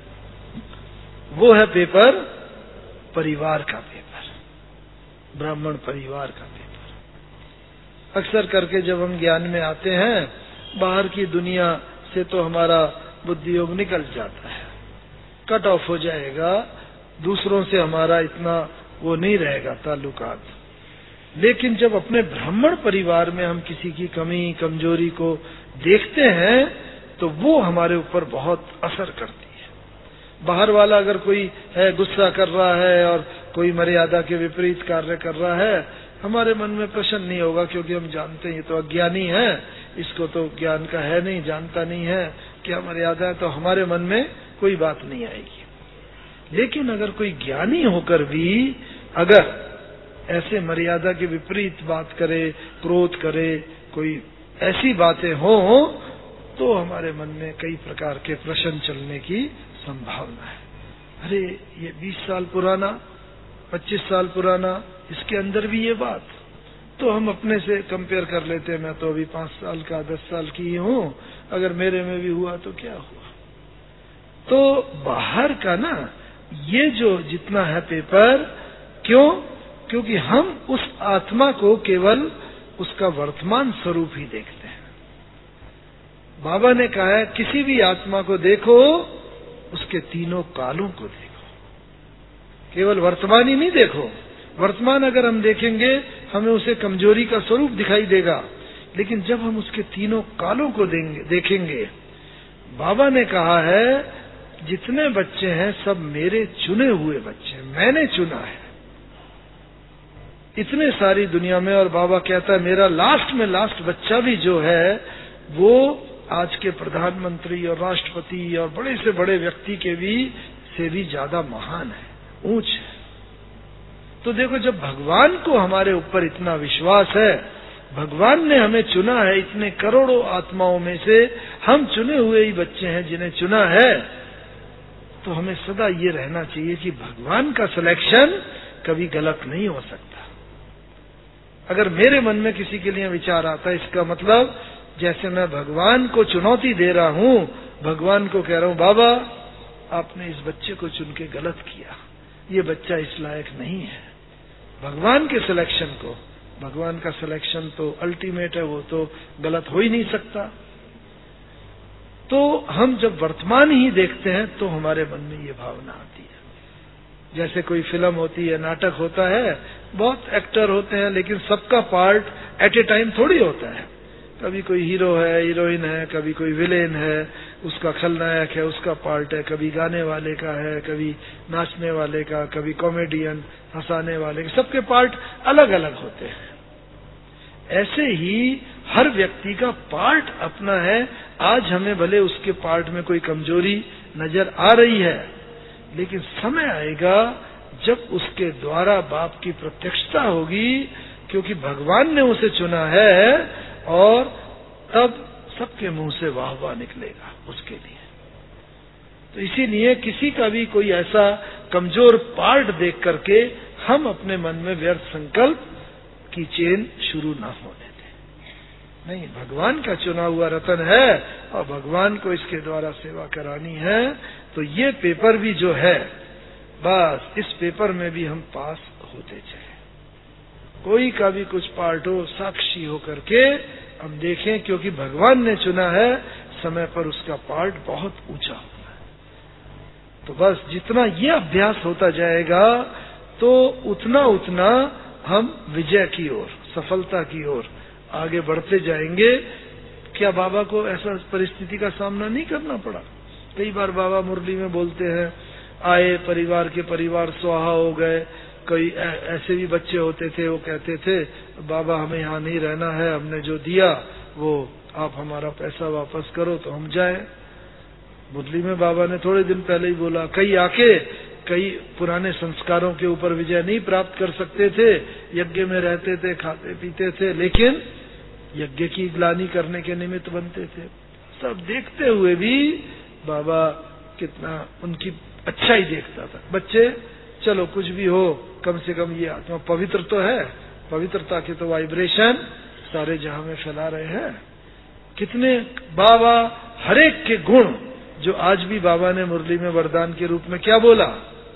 वो है पेपर परिवार का पेपर, ब्राह्मण परिवार का पेपर। अक्सर करके जब हम ज्ञान में आते हैं, बाहर की दुनिया से तो हमारा बुद्धि योग निकल जाता है, कट ऑफ हो जाएगा, दूसरों से हमारा इतना वो नहीं रहेगा ताल्लुकात। लेकिन जब अपने ब्राह्मण परिवार में हम किसी की कमी कमजोरी को देखते हैं, तो वो हमारे ऊपर बहुत असर करती है। बाहर वाला अगर कोई है गुस्सा कर रहा है और कोई मर्यादा के विपरीत कार्य कर रहा है, हमारे मन में प्रश्न नहीं होगा, क्योंकि हम जानते हैं ये तो अज्ञानी है, इसको तो ज्ञान का है नहीं, जानता नहीं है क्या मर्यादा है, तो हमारे मन में कोई बात नहीं आएगी। लेकिन अगर कोई ज्ञानी होकर भी अगर ऐसे मर्यादा के विपरीत बात करे, क्रोध करे, कोई ऐसी बातें हो, तो हमारे मन में कई प्रकार के प्रश्न चलने की संभावना है। अरे ये 20 साल पुराना, 25 साल पुराना, इसके अंदर भी ये बात, तो हम अपने से कंपेयर कर लेते हैं, मैं तो अभी 5 साल का 10 साल की ही हूँ, अगर मेरे में भी हुआ तो क्या हुआ। तो बाहर का ना ये जो जितना है पेपर, क्यों? क्योंकि हम उस आत्मा को केवल उसका वर्तमान स्वरूप ही देखते हैं। बाबा ने कहा है किसी भी आत्मा को देखो, उसके तीनों कालों को देखो, केवल वर्तमान ही नहीं देखो। वर्तमान अगर हम देखेंगे, हमें उसे कमजोरी का स्वरूप दिखाई देगा, लेकिन जब हम उसके तीनों कालों को देखेंगे, बाबा ने कहा है जितने बच्चे हैं सब मेरे चुने हुए बच्चे, मैंने चुना है इतने सारी दुनिया में। और बाबा कहता है मेरा लास्ट में लास्ट बच्चा भी जो है, वो आज के प्रधानमंत्री और राष्ट्रपति और बड़े से बड़े व्यक्ति के भी से भी ज्यादा महान है, ऊंच है। तो देखो, जब भगवान को हमारे ऊपर इतना विश्वास है, भगवान ने हमें चुना है, इतने करोड़ों आत्माओं में से हम चुने हुए ही बच्चे हैं जिन्हें चुना है, तो हमें सदा ये रहना चाहिए कि भगवान का सिलेक्शन कभी गलत नहीं हो सकता। अगर मेरे मन में किसी के लिए विचार आता है, इसका मतलब जैसे मैं भगवान को चुनौती दे रहा हूं, भगवान को कह रहा हूं बाबा आपने इस बच्चे को चुन के गलत किया, ये बच्चा इस लायक नहीं है। भगवान के सिलेक्शन को, भगवान का सिलेक्शन तो अल्टीमेट है, वो तो गलत हो ही नहीं सकता। तो हम जब वर्तमान ही देखते हैं तो हमारे मन में ये भावना आती है। जैसे कोई फिल्म होती है, नाटक होता है, बहुत एक्टर होते हैं, लेकिन सबका पार्ट एट ए टाइम थोड़ी होता है। कभी कोई हीरो है, हीरोइन है, कभी कोई विलेन है, उसका खलनायक है, उसका पार्ट है, कभी गाने वाले का है, कभी नाचने वाले का, कभी कॉमेडियन हंसाने वाले का, सबके पार्ट अलग अलग होते हैं। ऐसे ही हर व्यक्ति का पार्ट अपना है। आज हमें भले उसके पार्ट में कोई कमजोरी नजर आ रही है, लेकिन समय आएगा जब उसके द्वारा बाप की प्रत्यक्षता होगी, क्योंकि भगवान ने उसे चुना है, और तब सबके मुंह से वाह वाह निकलेगा उसके लिए। तो इसीलिए किसी का भी कोई ऐसा कमजोर पार्ट देख करके हम अपने मन में व्यर्थ संकल्प की चेन शुरू ना होने दें। नहीं, भगवान का चुना हुआ रतन है और भगवान को इसके द्वारा सेवा करानी है। तो ये पेपर भी जो है, बस इस पेपर में भी हम पास होते चले। कोई का भी कुछ पार्ट हो, साक्षी हो करके हम देखें, क्योंकि भगवान ने चुना है, समय पर उसका पार्ट बहुत ऊंचा होगा। तो बस जितना ये अभ्यास होता जाएगा तो उतना उतना हम विजय की ओर, सफलता की ओर आगे बढ़ते जाएंगे। क्या बाबा को ऐसा परिस्थिति का सामना नहीं करना पड़ा? कई बार बाबा मुरली में बोलते हैं, आए परिवार के परिवार स्वाहा हो गए। कई ऐसे भी बच्चे होते थे, वो कहते थे बाबा हमें यहाँ नहीं रहना है, हमने जो दिया वो आप हमारा पैसा वापस करो तो हम जाएं। मुरली में बाबा ने थोड़े दिन पहले ही बोला, कई आके कई पुराने संस्कारों के ऊपर विजय नहीं प्राप्त कर सकते थे, यज्ञ में रहते थे, खाते पीते थे, लेकिन यज्ञ की ग्लानि करने के निमित्त बनते थे। सब देखते हुए भी बाबा कितना उनकी अच्छा ही देखता था। बच्चे चलो कुछ भी हो, कम से कम ये आत्मा पवित्र तो है, पवित्रता के तो वाइब्रेशन सारे जहां में फैला रहे हैं। कितने बाबा हरेक के गुण, जो आज भी बाबा ने मुरली में वरदान के रूप में क्या बोला,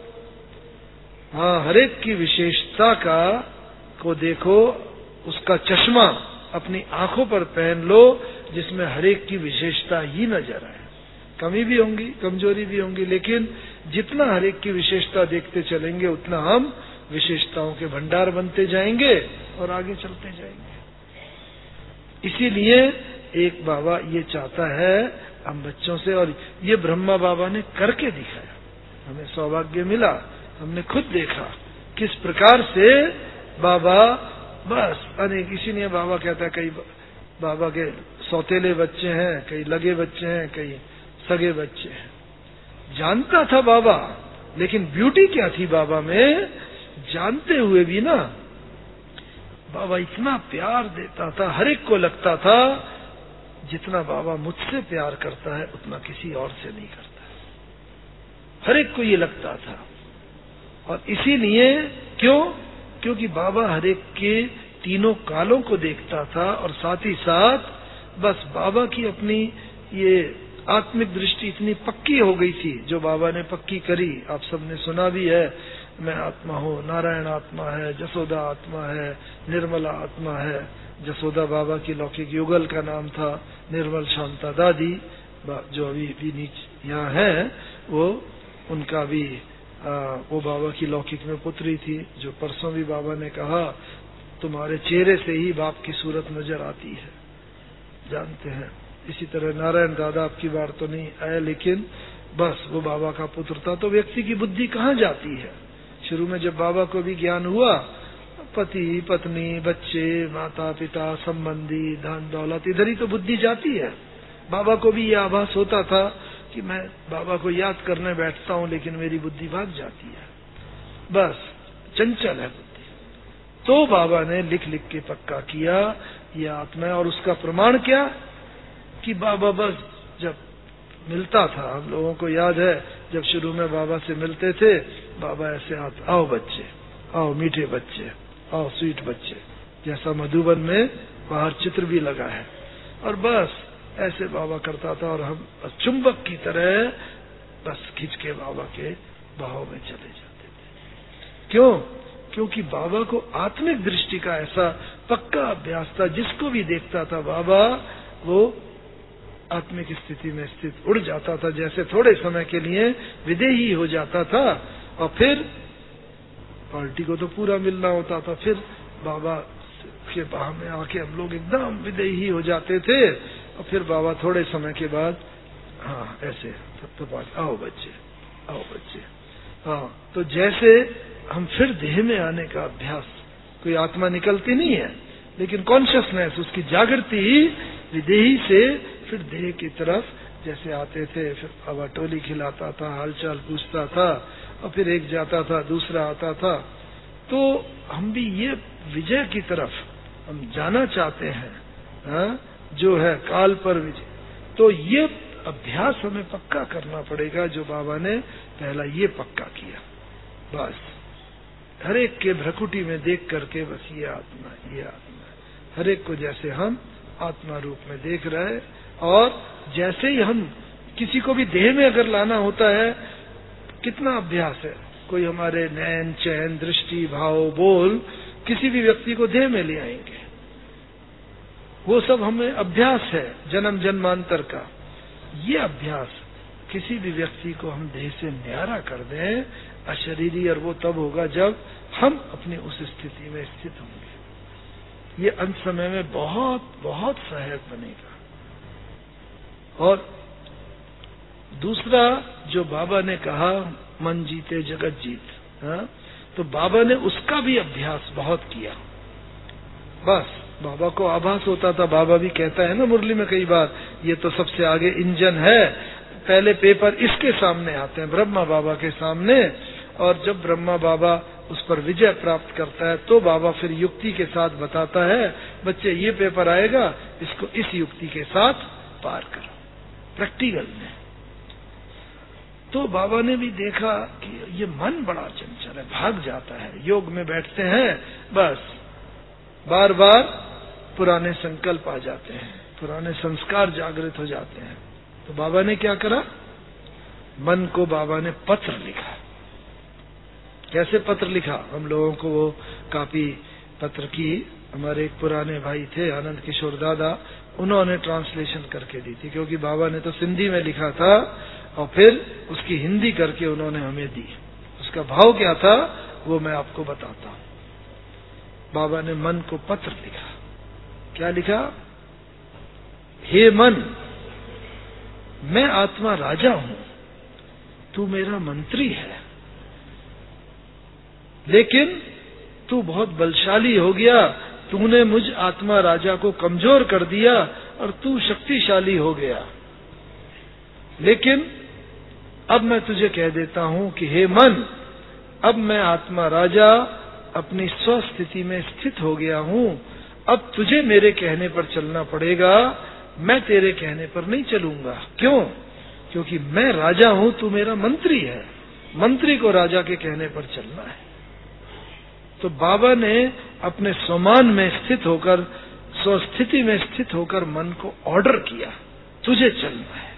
हाँ हरेक की विशेषता का को देखो, उसका चश्मा अपनी आंखों पर पहन लो, जिसमें हरेक की विशेषता ही नजर आए। कमी भी होंगी, कमजोरी भी होंगी, लेकिन जितना हरेक की विशेषता देखते चलेंगे उतना हम विशेषताओं के भंडार बनते जाएंगे और आगे चलते जाएंगे। इसीलिए एक बाबा ये चाहता है हम बच्चों से, और ये ब्रह्मा बाबा ने करके दिखाया, हमें सौभाग्य मिला, हमने खुद देखा किस प्रकार से बाबा बस अनेक, इसीलिए बाबा कहता है कई बाबा के सौतेले बच्चे हैं, कई लगे बच्चे हैं, कई सगे बच्चे हैं। जानता था बाबा, लेकिन ब्यूटी क्या थी बाबा में, जानते हुए भी ना बाबा इतना प्यार देता था, हर एक को लगता था जितना बाबा मुझसे प्यार करता है उतना किसी और से नहीं करता। हर एक को ये लगता था। और इसीलिए क्योंकि बाबा हर एक के तीनों कालों को देखता था, और साथ ही साथ बस बाबा की अपनी ये आत्मिक दृष्टि इतनी पक्की हो गई थी, जो बाबा ने पक्की करी, आप सबने सुना भी है, मैं आत्मा हूँ, नारायण आत्मा है, जसोदा आत्मा है, निर्मला आत्मा है। जसोदा बाबा की लौकिक युगल का नाम था, निर्मल शांता दादी जो अभी भी नीचे यहाँ है, वो उनका भी वो बाबा की लौकिक में पुत्री थी, जो परसों भी बाबा ने कहा तुम्हारे चेहरे से ही बाप की सूरत नजर आती है, जानते हैं। इसी तरह नारायण दादा आपकी बार तो नहीं आया, लेकिन बस वो बाबा का पुत्र था। तो व्यक्ति की बुद्धि कहाँ जाती है? शुरू में जब बाबा को भी ज्ञान हुआ, पति पत्नी बच्चे माता पिता संबंधी धन दौलत, इधर ही तो बुद्धि जाती है। बाबा को भी यह आभास होता था कि मैं बाबा को याद करने बैठता हूँ, लेकिन मेरी बुद्धि भाग जाती है, बस चंचल है बुद्धि। तो बाबा ने लिख लिख के पक्का किया यह आत्मा है। और उसका प्रमाण क्या कि बाबा बस जब मिलता था, हम लोगों को याद है जब शुरू में बाबा से मिलते थे, बाबा ऐसे आते, आओ बच्चे, आओ मीठे बच्चे, आओ स्वीट बच्चे, जैसा मधुबन में बाहर चित्र भी लगा है। और बस ऐसे बाबा करता था, और हम चुंबक की तरह बस खींच के बाबा के बाहों में चले जाते थे। क्यों? क्योंकि बाबा को आत्मिक दृष्टि का ऐसा पक्का अभ्यास था, जिसको भी देखता था बाबा वो आत्मिक स्थिति में स्थित उड़ जाता था, जैसे थोड़े समय के लिए विदेही हो जाता था और फिर पार्टी को तो पूरा मिलना होता था, फिर बाबा के बाह में आके हम लोग एकदम विदेही हो जाते थे और फिर बाबा थोड़े समय के बाद हाँ ऐसे आओ बच्चे, आओ बच्चे। हाँ, तो जैसे हम फिर देह में आने का अभ्यास, कोई आत्मा निकलती नहीं है, लेकिन कॉन्शियसनेस उसकी जागृति विदेही से फिर देह की तरफ जैसे आते थे। फिर बाबा टोली खिलाता था, हालचाल पूछता था और फिर एक जाता था, दूसरा आता था। तो हम भी ये विजय की तरफ हम जाना चाहते हैं, हाँ, जो है काल पर विजय। तो ये अभ्यास हमें पक्का करना पड़ेगा, जो बाबा ने पहला ये पक्का किया। बस हर एक के भ्रकुटी में देख करके बस ये आत्मा, ये आत्मा, हर एक को जैसे हम आत्मा रूप में देख रहे। और जैसे ही हम किसी को भी देह में अगर लाना होता है, कितना अभ्यास है। कोई हमारे नैन, चैन, दृष्टि, भाव, बोल किसी भी व्यक्ति को देह में ले आएंगे, वो सब हमें अभ्यास है जन्म जन्मांतर का। ये अभ्यास किसी भी व्यक्ति को हम देह से न्यारा कर दें अशरीरी, और वो तब होगा जब हम अपनी उस स्थिति में स्थित होंगे। ये अंत समय में बहुत बहुत सहायक बनेगा। और दूसरा जो बाबा ने कहा, मन जीते जगत जीत, हाँ, तो बाबा ने उसका भी अभ्यास बहुत किया। बस बाबा को आभास होता था, बाबा भी कहता है ना मुरली में कई बार, ये तो सबसे आगे इंजन है, पहले पेपर इसके सामने आते हैं, ब्रह्मा बाबा के सामने, और जब ब्रह्मा बाबा उस पर विजय प्राप्त करता है तो बाबा फिर युक्ति के साथ बताता है, बच्चे ये पेपर आएगा, इसको इस युक्ति के साथ पार करो, प्रैक्टिकल में। तो बाबा ने भी देखा कि ये मन बड़ा चंचल है, भाग जाता है। योग में बैठते हैं, बस बार बार पुराने संकल्प आ जाते हैं, पुराने संस्कार जागृत हो जाते हैं। तो बाबा ने क्या करा, मन को बाबा ने पत्र लिखा। कैसे पत्र लिखा? हम लोगों को वो कापी पत्र की हमारे एक पुराने भाई थे आनंद किशोर दादा, उन्होंने ट्रांसलेशन करके दी थी, क्योंकि बाबा ने तो सिंधी में लिखा था और फिर उसकी हिंदी करके उन्होंने हमें दी। उसका भाव क्या था वो मैं आपको बताता हूँ। बाबा ने मन को पत्र लिखा। क्या लिखा? हे मन, मैं आत्मा राजा हूं, तू मेरा मंत्री है, लेकिन तू बहुत बलशाली हो गया, तूने मुझ आत्मा राजा को कमजोर कर दिया और तू शक्तिशाली हो गया। लेकिन अब मैं तुझे कह देता हूं कि हे मन, अब मैं आत्मा राजा अपनी स्वस्थिति में स्थित हो गया हूं, अब तुझे मेरे कहने पर चलना पड़ेगा, मैं तेरे कहने पर नहीं चलूंगा। क्यों? क्योंकि मैं राजा हूं, तू मेरा मंत्री है, मंत्री को राजा के कहने पर चलना है। तो बाबा ने अपने स्वमान में स्थित होकर, स्वस्थिति में स्थित होकर मन को ऑर्डर किया, तुझे चलना है।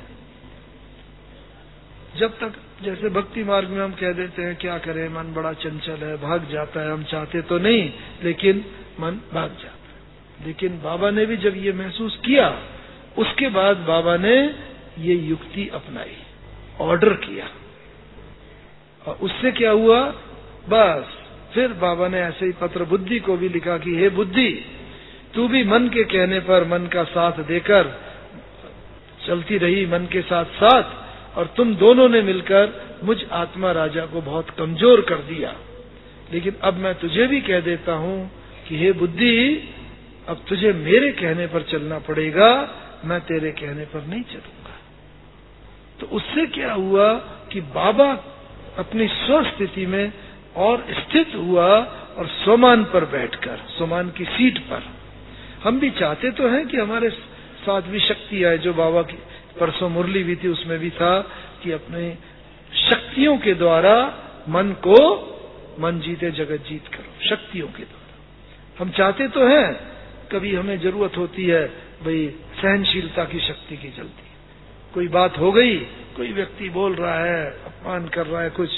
जब तक जैसे भक्ति मार्ग में हम कह देते हैं क्या करें, मन बड़ा चंचल है, भाग जाता है, हम चाहते तो नहीं लेकिन मन भाग जाता है। लेकिन बाबा ने भी जब ये महसूस किया, उसके बाद बाबा ने ये युक्ति अपनाई, ऑर्डर किया, और उससे क्या हुआ, बस फिर बाबा ने ऐसे ही पत्र बुद्धि को भी लिखा कि हे बुद्धि, तू भी मन के कहने पर मन का साथ देकर चलती रही, मन के साथ साथ, और तुम दोनों ने मिलकर मुझ आत्मा राजा को बहुत कमजोर कर दिया। लेकिन अब मैं तुझे भी कह देता हूं कि हे बुद्धि, अब तुझे मेरे कहने पर चलना पड़ेगा, मैं तेरे कहने पर नहीं चलूंगा। तो उससे क्या हुआ कि बाबा अपनी स्वस्थिति में और स्थित हुआ, और स्वमान पर बैठकर, स्वमान की सीट पर। हम भी चाहते तो हैं कि हमारे साथ भी शक्ति आए, जो बाबा की परसों मुरली भी थी उसमें भी था कि अपने शक्तियों के द्वारा मन को, मन जीते जगत जीत करो, शक्तियों के द्वारा। हम चाहते तो हैं, कभी हमें जरूरत होती है भाई सहनशीलता की शक्ति की चलती। कोई बात हो गई, कोई व्यक्ति बोल रहा है, अपमान कर रहा है, कुछ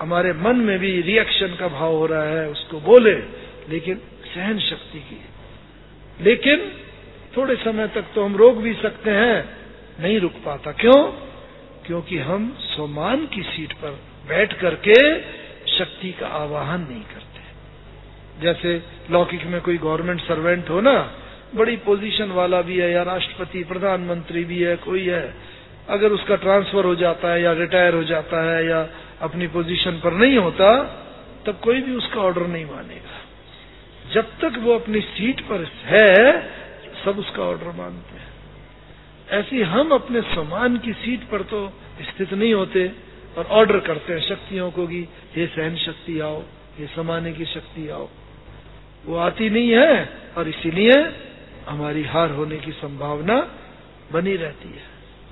हमारे मन में भी रिएक्शन का भाव हो रहा है, उसको बोले, लेकिन सहन शक्ति की। लेकिन थोड़े समय तक तो हम रोक भी सकते हैं, नहीं रुक पाता। क्यों? क्योंकि हम स्वमान की सीट पर बैठ करके शक्ति का आवाहन नहीं करते। जैसे लौकिक में कोई गवर्नमेंट सर्वेंट हो ना, बड़ी पोजीशन वाला भी है, या राष्ट्रपति प्रधानमंत्री भी है, कोई है, अगर उसका ट्रांसफर हो जाता है या रिटायर हो जाता है या अपनी पोजीशन पर नहीं होता, तब कोई भी उसका ऑर्डर नहीं मानेगा। जब तक वो अपनी सीट पर है, सब उसका ऑर्डर मानते हैं। ऐसे हम अपने सम्मान की सीट पर तो स्थित नहीं होते और ऑर्डर करते हैं शक्तियों को कि ये सहन शक्ति आओ, ये समाने की शक्ति आओ। वो आती नहीं है और इसीलिए हमारी हार होने की संभावना बनी रहती है।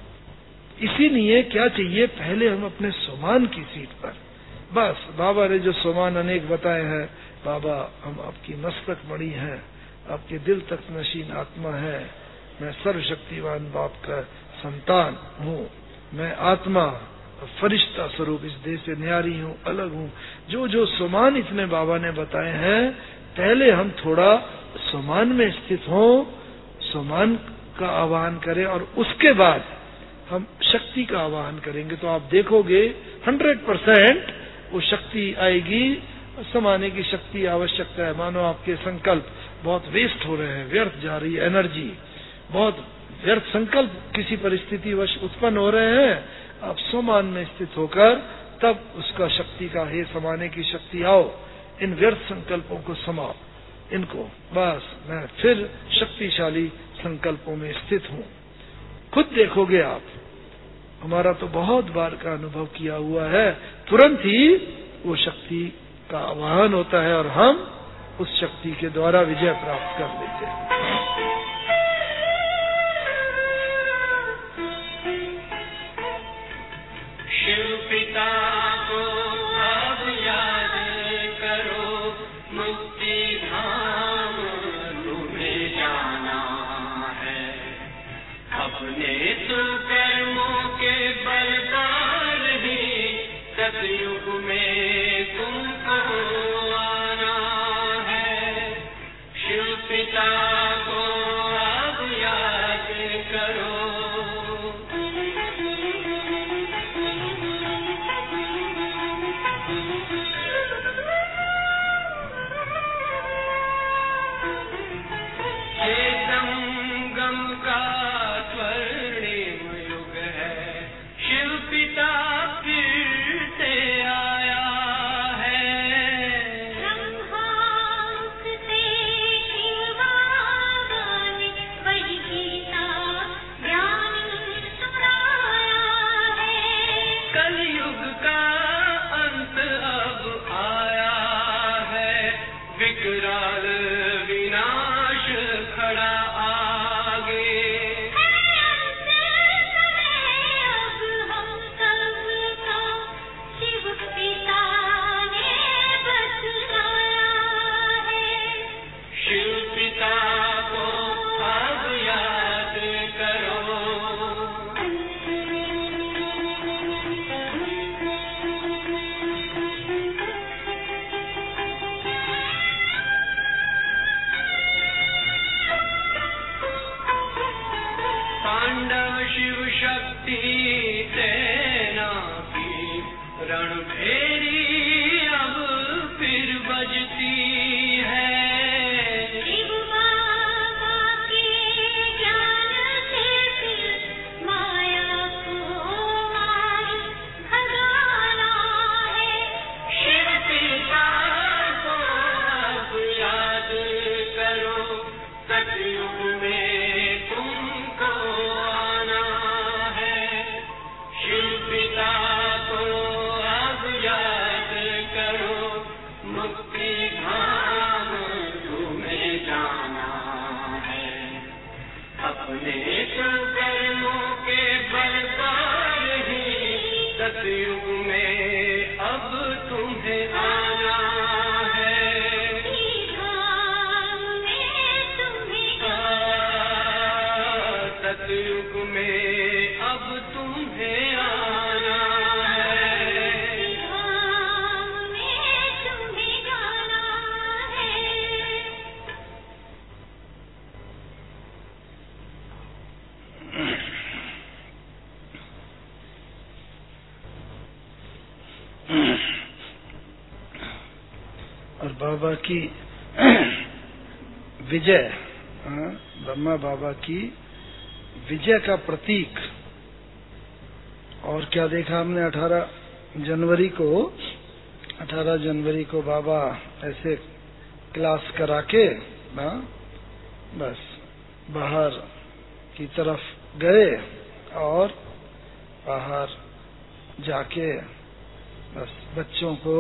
इसीलिए क्या चाहिए, पहले हम अपने सोमान की सीट पर, बस बाबा ने जो सोमान अनेक बताए हैं, बाबा हम आपकी मस्तक मणि हैं, आपके दिल तक नशीन आत्मा है, मैं सर्वशक्तिवान बाप का संतान हूँ, मैं आत्मा फरिश्ता स्वरूप इस देह से न्यारी हूँ, अलग हूँ। जो जो सोमान इतने बाबा ने बताए हैं, पहले हम थोड़ा सोमान में स्थित हों, सोमान का आवाहन करें और उसके बाद हम शक्ति का आवाहन करेंगे। तो आप देखोगे 100% वो शक्ति आएगी। समाने की शक्ति आवश्यकता है। मानो आपके संकल्प बहुत वेस्ट हो रहे हैं, व्यर्थ जा रही है एनर्जी, बहुत व्यर्थ संकल्प किसी परिस्थिति वश उत्पन्न हो रहे हैं, आप सोमान में स्थित होकर तब उसका शक्ति का, हे समाने की शक्ति आओ, इन व्यर्थ संकल्पों को समाओ, इनको, बस मैं फिर शक्तिशाली संकल्पों में स्थित हूँ। खुद देखोगे आप, हमारा तो बहुत बार का अनुभव किया हुआ है, तुरंत ही वो शक्ति का आवाहन होता है और हम उस शक्ति के द्वारा विजय प्राप्त कर लेते हैं। शिव पिता को अब याद करो, मुक्ति धाम तुम्हें जाना है। अपने सुकर्मों के बल पर ही सतयुग में तुमको आना है। शिव पिता को और बाबा की विजय, ब्रह्मा बाबा की विजय का प्रतीक। और क्या देखा हमने 18 जनवरी को बाबा ऐसे क्लास करा के बस बाहर की तरफ गए और बाहर जाके बस बच्चों को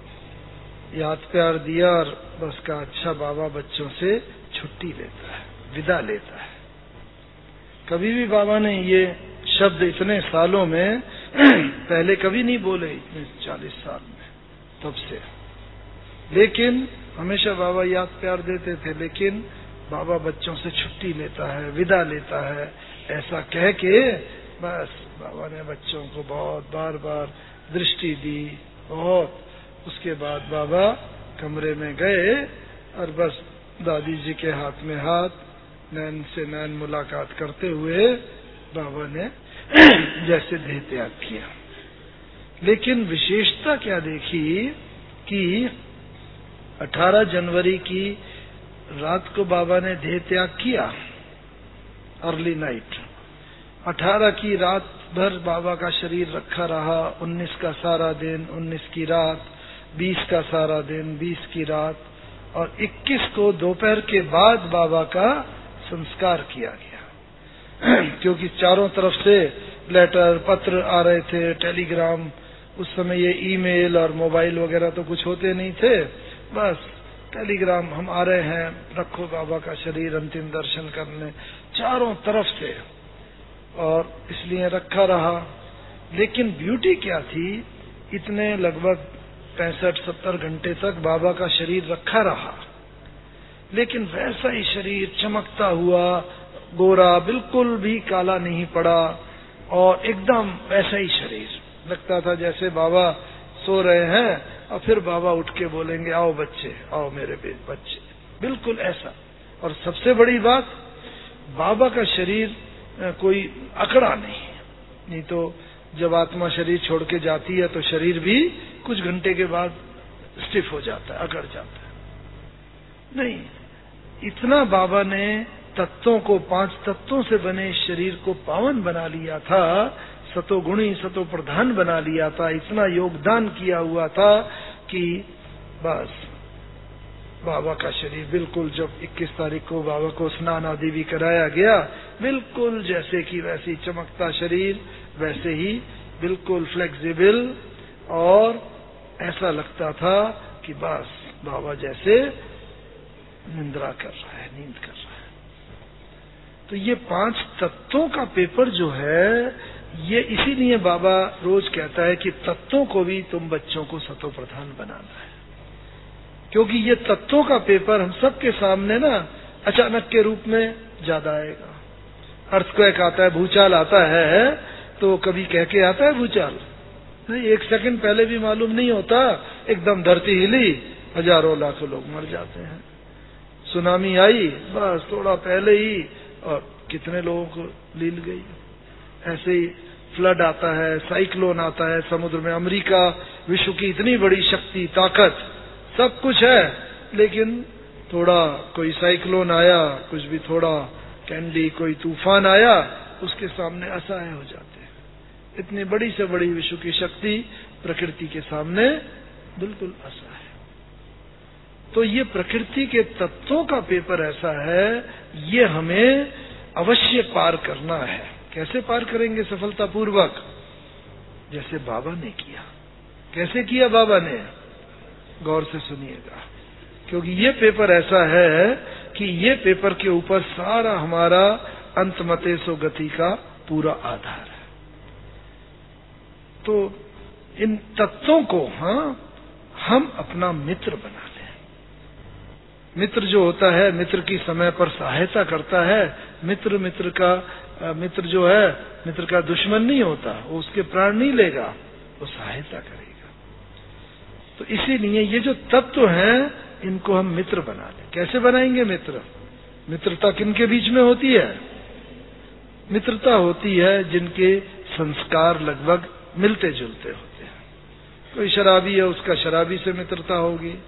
याद प्यार दिया और बस का अच्छा बाबा बच्चों से छुट्टी लेता है, विदा लेता है। कभी भी बाबा ने ये शब्द इतने सालों में पहले कभी नहीं बोले, इतने 40 साल में तब से। लेकिन हमेशा बाबा याद प्यार देते थे, लेकिन बाबा बच्चों से छुट्टी लेता है, विदा लेता है, ऐसा कह के बस बाबा ने बच्चों को बहुत बार बार दृष्टि दी बहुत। उसके बाद बाबा कमरे में गए और बस दादी जी के हाथ में हाथ, नैन से नैन मुलाकात करते हुए बाबा ने जैसे देह त्याग किया। लेकिन विशेषता क्या देखी कि 18 जनवरी की रात को बाबा ने देह त्याग किया, अर्ली नाइट। 18 की रात भर बाबा का शरीर रखा रहा, 19 का सारा दिन, 19 की रात, 20 का सारा दिन, 20 की रात, और 21 को दोपहर के बाद बाबा का संस्कार किया गया। क्योंकि चारों तरफ से लेटर पत्र आ रहे थे, टेलीग्राम, उस समय ये ईमेल और मोबाइल वगैरह तो कुछ होते नहीं थे, बस टेलीग्राम हम आ रहे हैं, रखो बाबा का शरीर अंतिम दर्शन करने, चारों तरफ से, और इसलिए रखा रहा। लेकिन ब्यूटी क्या थी, इतने लगभग 65-70 घंटे तक बाबा का शरीर रखा रहा, लेकिन वैसा ही शरीर चमकता हुआ, गोरा, बिल्कुल भी काला नहीं पड़ा, और एकदम वैसा ही शरीर लगता था जैसे बाबा सो रहे हैं और फिर बाबा उठ के बोलेंगे आओ बच्चे, आओ मेरे बच्चे, बिल्कुल ऐसा। और सबसे बड़ी बात, बाबा का शरीर कोई अकड़ा नहीं तो जब आत्मा शरीर छोड़ के जाती है तो शरीर भी कुछ घंटे के बाद स्टिफ हो जाता है, अकड़ जाता है। नहीं, इतना बाबा ने तत्वों को, 5 तत्वों से बने शरीर को पावन बना लिया था, सतोगुणी सतो प्रधान बना लिया था, इतना योगदान किया हुआ था कि बस बाबा का शरीर बिल्कुल, जब 21 तारीख को बाबा को स्नान आदि भी कराया गया, बिल्कुल जैसे कि वैसे ही चमकता शरीर, वैसे ही बिल्कुल फ्लेक्सिबल, और ऐसा लगता था कि बस बाबा जैसे निंद्रा कर रहा है, नींद कर रहा है। तो ये 5 तत्वों का पेपर जो है, ये इसीलिए बाबा रोज कहता है कि तत्वों को भी तुम बच्चों को सतो प्रधान बनाना है, क्योंकि ये तत्वों का पेपर हम सबके सामने ना अचानक के रूप में ज्यादा आएगा। अर्थक्वेक आता है, भूचाल आता है, तो कभी कह के आता है भूचाल नहीं, 1 सेकंड पहले भी मालूम नहीं होता, एकदम धरती हिली, हजारों लाखों लोग मर जाते हैं। सुनामी आई, बस थोड़ा पहले ही, और कितने लोगों को लील गई। ऐसे ही फ्लड आता है, साइक्लोन आता है समुद्र में। अमेरिका विश्व की इतनी बड़ी शक्ति, ताकत, सब कुछ है, लेकिन थोड़ा कोई साइक्लोन आया, कुछ भी थोड़ा कैंडी, कोई तूफान आया, उसके सामने असहाय हो जाते हैं। इतनी बड़ी से बड़ी विश्व की शक्ति प्रकृति के सामने बिल्कुल असहाय। तो ये प्रकृति के तत्वों का पेपर ऐसा है, ये हमें अवश्य पार करना है। कैसे पार करेंगे सफलतापूर्वक? जैसे बाबा ने किया। कैसे किया बाबा ने? गौर से सुनिएगा, क्योंकि ये पेपर ऐसा है कि ये पेपर के ऊपर सारा हमारा अंतमतेसो गति का पूरा आधार है। तो इन तत्वों को हम अपना मित्र बना लें। मित्र जो होता है, मित्र की समय पर सहायता करता है। मित्र जो है, मित्र का दुश्मन नहीं होता, वो उसके प्राण नहीं लेगा, वो सहायता करेगा। तो इसीलिए ये जो तत्व हैं, इनको हम मित्र बना लें। कैसे बनाएंगे मित्र? मित्रता किनके बीच में होती है? मित्रता होती है जिनके संस्कार लगभग मिलते जुलते होते हैं। कोई शराबी है, उसका शराबी से मित्रता होगी,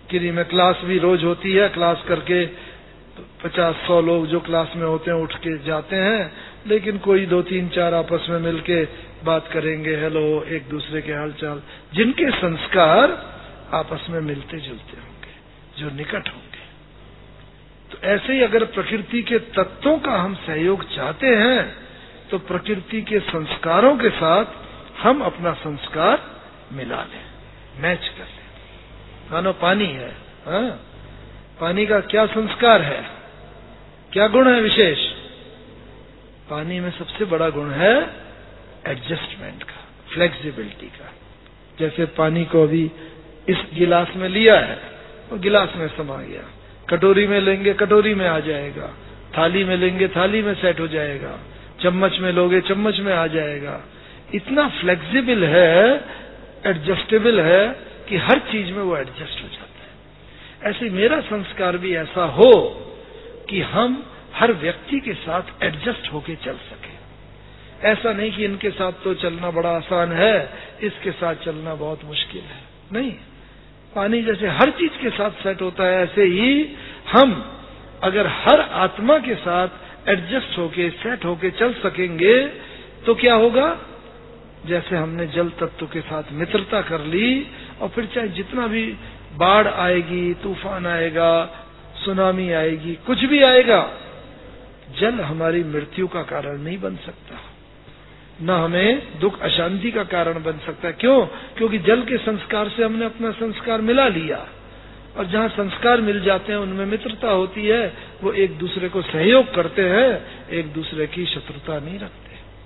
किन्हीं में क्लास भी रोज होती है, क्लास करके 50-100 लोग जो क्लास में होते हैं उठ के जाते हैं, लेकिन कोई 2-3-4 आपस में मिलके बात करेंगे, हेलो, एक दूसरे के हालचाल, जिनके संस्कार आपस में मिलते जुलते होंगे, जो निकट होंगे। तो ऐसे ही अगर प्रकृति के तत्वों का हम सहयोग चाहते हैं तो प्रकृति के संस्कारों के साथ हम अपना संस्कार मिला लें, मैच कर लें। मानो पानी है, हाँ? पानी का क्या संस्कार है, क्या गुण है विशेष? पानी में सबसे बड़ा गुण है एडजस्टमेंट का, फ्लेक्सिबिलिटी का। जैसे पानी को अभी इस गिलास में लिया है, वो गिलास में समा गया, कटोरी में लेंगे कटोरी में आ जाएगा, थाली में लेंगे थाली में सेट हो जाएगा, चम्मच में लोगे चम्मच में आ जाएगा। इतना फ्लेक्सिबल है, एडजस्टेबल है कि हर चीज में वो एडजस्ट हो जाता है। ऐसे मेरा संस्कार भी ऐसा हो कि हम हर व्यक्ति के साथ एडजस्ट होके चल सके। ऐसा नहीं कि इनके साथ तो चलना बड़ा आसान है, इसके साथ चलना बहुत मुश्किल है। नहीं, पानी जैसे हर चीज के साथ सेट होता है, ऐसे ही हम अगर हर आत्मा के साथ एडजस्ट होके सेट होके चल सकेंगे तो क्या होगा? जैसे हमने जल तत्व के साथ मित्रता कर ली, और फिर चाहे जितना भी बाढ़ आएगी, तूफान आएगा, सुनामी आएगी, कुछ भी आएगा, जल हमारी मृत्यु का कारण नहीं बन सकता, न हमें दुख अशांति का कारण बन सकता है। क्यों? क्योंकि जल के संस्कार से हमने अपना संस्कार मिला लिया, और जहाँ संस्कार मिल जाते हैं उनमें मित्रता होती है, वो एक दूसरे को सहयोग करते हैं, एक दूसरे की शत्रुता नहीं रखते।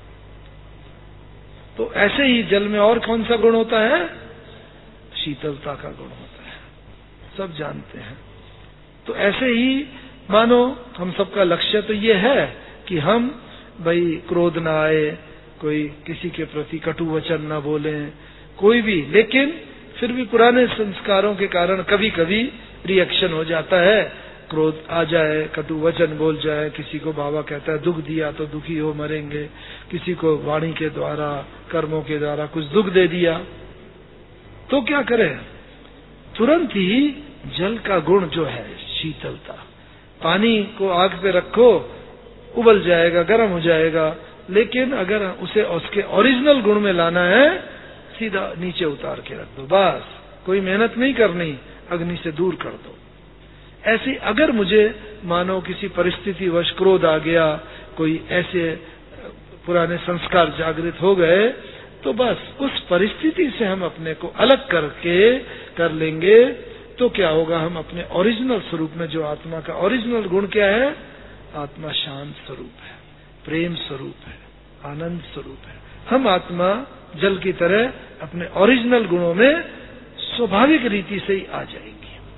तो ऐसे ही जल में और कौन सा गुण होता है? शीतलता का गुण होता है, सब जानते हैं। तो ऐसे ही मानो हम सबका लक्ष्य तो ये है कि हम भाई क्रोध ना आए, कोई किसी के प्रति कटु वचन ना बोले, कोई भी, लेकिन फिर भी पुराने संस्कारों के कारण कभी कभी रिएक्शन हो जाता है, क्रोध आ जाए, कटु वचन बोल जाए, किसी को बाबा कहता है दुख दिया तो दुखी हो मरेंगे, किसी को वाणी के द्वारा कर्मों के द्वारा कुछ दुख दे दिया, तो क्या करें? तुरंत ही जल का गुण जो है शीतलता, पानी को आग पे रखो उबल जाएगा, गर्म हो जाएगा, लेकिन अगर उसे उसके ओरिजिनल गुण में लाना है, सीधा नीचे उतार के रख दो, बस, कोई मेहनत नहीं करनी, अग्नि से दूर कर दो। ऐसे अगर मुझे मानो किसी परिस्थिति वश क्रोध आ गया, कोई ऐसे पुराने संस्कार जागृत हो गए, तो बस उस परिस्थिति से हम अपने को अलग करके कर लेंगे, तो क्या होगा? हम अपने ओरिजिनल स्वरूप में, जो आत्मा का ओरिजिनल गुण क्या है? आत्मा शांत स्वरूप है, प्रेम स्वरूप है, आनंद स्वरूप है। हम आत्मा जल की तरह अपने ओरिजिनल गुणों में स्वाभाविक रीति से ही आ जाएंगे,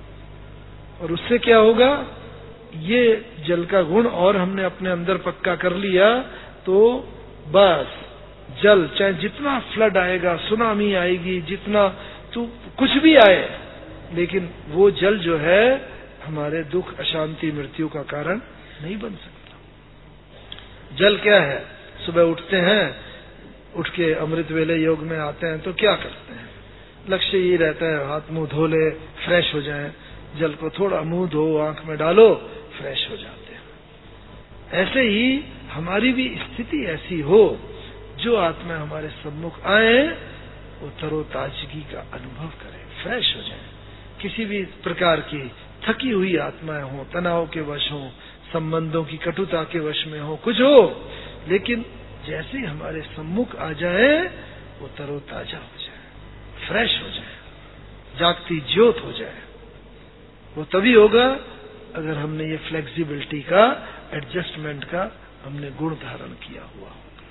और उससे क्या होगा? ये जल का गुण और हमने अपने अंदर पक्का कर लिया तो बस जल, चाहे जितना फ्लड आएगा, सुनामी आएगी, जितना तो कुछ भी आए, लेकिन वो जल जो है हमारे दुख, अशांति, मृत्यु का कारण नहीं बन सकता। जल क्या है? सुबह उठते हैं, उठ के अमृत वेले योग में आते हैं तो क्या करते हैं? लक्ष्य ये रहता है हाथ मुंह धो ले, फ्रेश हो जाए, जल को थोड़ा मुंह धो, आंख में डालो, फ्रेश हो जाते हैं। ऐसे ही हमारी भी स्थिति ऐसी हो, जो आत्मा हमारे सम्मुख आए वो तरोताजगी का अनुभव करे, फ्रेश हो जाए। किसी भी प्रकार की थकी हुई आत्माएं हो, तनाव के वश हो, संबंधों की कटुता के वश में हो, कुछ हो, लेकिन जैसे ही हमारे सम्मुख आ जाए वो तरोताजा हो जाए, फ्रेश हो जाए, जागती ज्योत हो जाए। वो तभी होगा अगर हमने ये फ्लेक्सिबिलिटी का, एडजस्टमेंट का हमने गुण धारण किया हुआ होगा।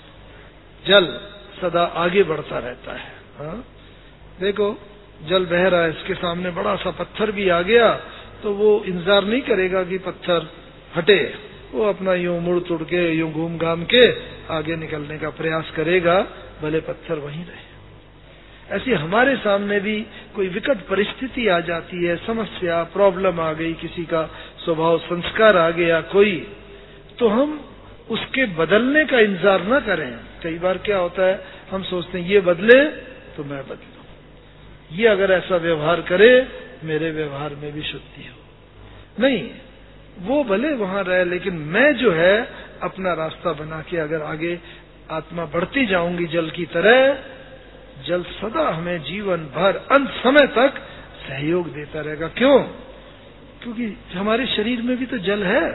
जल सदा आगे बढ़ता रहता है। हाँ? देखो, जल बह रहा है, इसके सामने बड़ा सा पत्थर भी आ गया तो वो इंतजार नहीं करेगा कि पत्थर हटे, वो अपना यूं मुड़ तुड़ के, यूं घूम घाम के आगे निकलने का प्रयास करेगा, भले पत्थर वहीं रहे। ऐसी हमारे सामने भी कोई विकट परिस्थिति आ जाती है, समस्या, प्रॉब्लम आ गई, किसी का स्वभाव संस्कार आ गया कोई, तो हम उसके बदलने का इंतजार न करें। कई बार क्या होता है, हम सोचते हैं ये बदले तो मैं बदलूं, ये अगर ऐसा व्यवहार करे मेरे व्यवहार में भी शुद्धि हो। नहीं, वो भले वहां रहे, लेकिन मैं जो है अपना रास्ता बना के अगर आगे आत्मा बढ़ती जाऊंगी जल की तरह, जल सदा हमें जीवन भर अंत समय तक सहयोग देता रहेगा। क्यों? क्योंकि हमारे शरीर में भी तो जल है।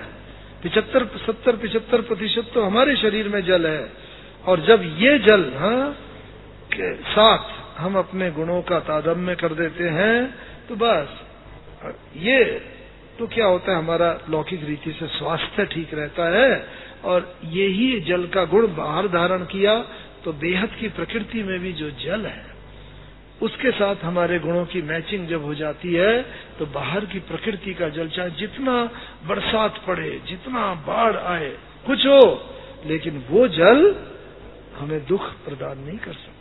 75% तो हमारे शरीर में जल है। और जब ये जल के साथ हम अपने गुणों का तादात्म्य कर देते हैं तो बस ये तो क्या होता है, हमारा लौकिक रीति से स्वास्थ्य ठीक रहता है। और यही जल का गुण बाहर धारण किया तो बेहद की प्रकृति में भी जो जल है उसके साथ हमारे गुणों की मैचिंग जब हो जाती है तो बाहर की प्रकृति का जल, चाहे जितना बरसात पड़े, जितना बाढ़ आए, कुछ हो, लेकिन वो जल हमें दुख प्रदान नहीं कर सकता।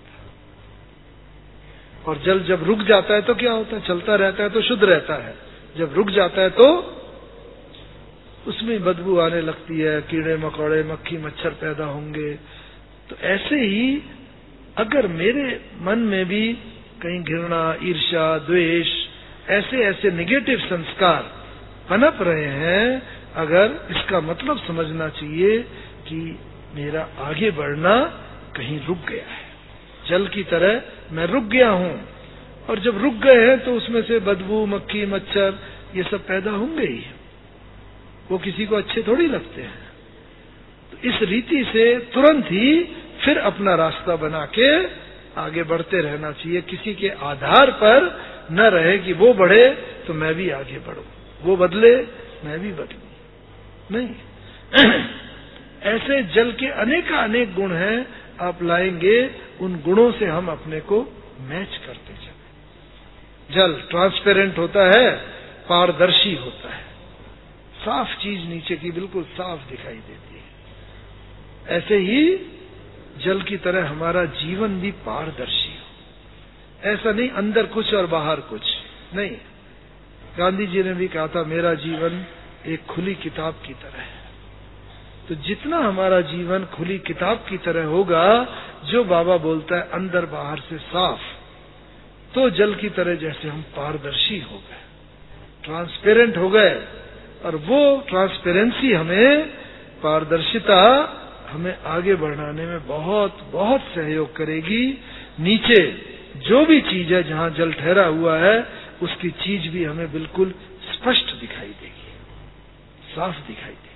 और जल जब रुक जाता है तो क्या होता है? चलता रहता है तो शुद्ध रहता है, जब रुक जाता है तो उसमें बदबू आने लगती है, कीड़े मकोड़े, मक्खी मच्छर पैदा होंगे। तो ऐसे ही अगर मेरे मन में भी कहीं घृणा, ईर्ष्या, द्वेष, ऐसे ऐसे नेगेटिव संस्कार पनप रहे हैं, अगर इसका मतलब समझना चाहिए कि मेरा आगे बढ़ना कहीं रुक गया है। जल की तरह मैं रुक गया हूं, और जब रुक गए हैं तो उसमें से बदबू, मक्खी, मच्छर ये सब पैदा होंगे ही। वो किसी को अच्छे थोड़ी लगते हैं। तो इस रीति से तुरंत ही फिर अपना रास्ता बना के आगे बढ़ते रहना चाहिए। किसी के आधार पर न रहे कि वो बढ़े तो मैं भी आगे बढ़ूं, वो बदले मैं भी बदलूं। नहीं, ऐसे जल के अनेक गुण हैं, आप लाएंगे, उन गुणों से हम अपने को मैच करते चले। जल ट्रांसपेरेंट होता है, पारदर्शी होता है, साफ चीज नीचे की बिल्कुल साफ दिखाई देती है। ऐसे ही जल की तरह हमारा जीवन भी पारदर्शी हो। ऐसा नहीं अंदर कुछ और बाहर कुछ नहीं। गांधी जी ने भी कहा था, मेरा जीवन एक खुली किताब की तरह है। तो जितना हमारा जीवन खुली किताब की तरह होगा, जो बाबा बोलता है अंदर बाहर से साफ, तो जल की तरह जैसे हम पारदर्शी हो गए, ट्रांसपेरेंट हो गए। और वो ट्रांसपेरेंसी हमें, पारदर्शिता हमें आगे बढ़ाने में बहुत बहुत सहयोग करेगी। नीचे जो भी चीज है, जहां जल ठहरा हुआ है, उसकी चीज भी हमें बिल्कुल स्पष्ट दिखाई देगी, साफ दिखाई देगी।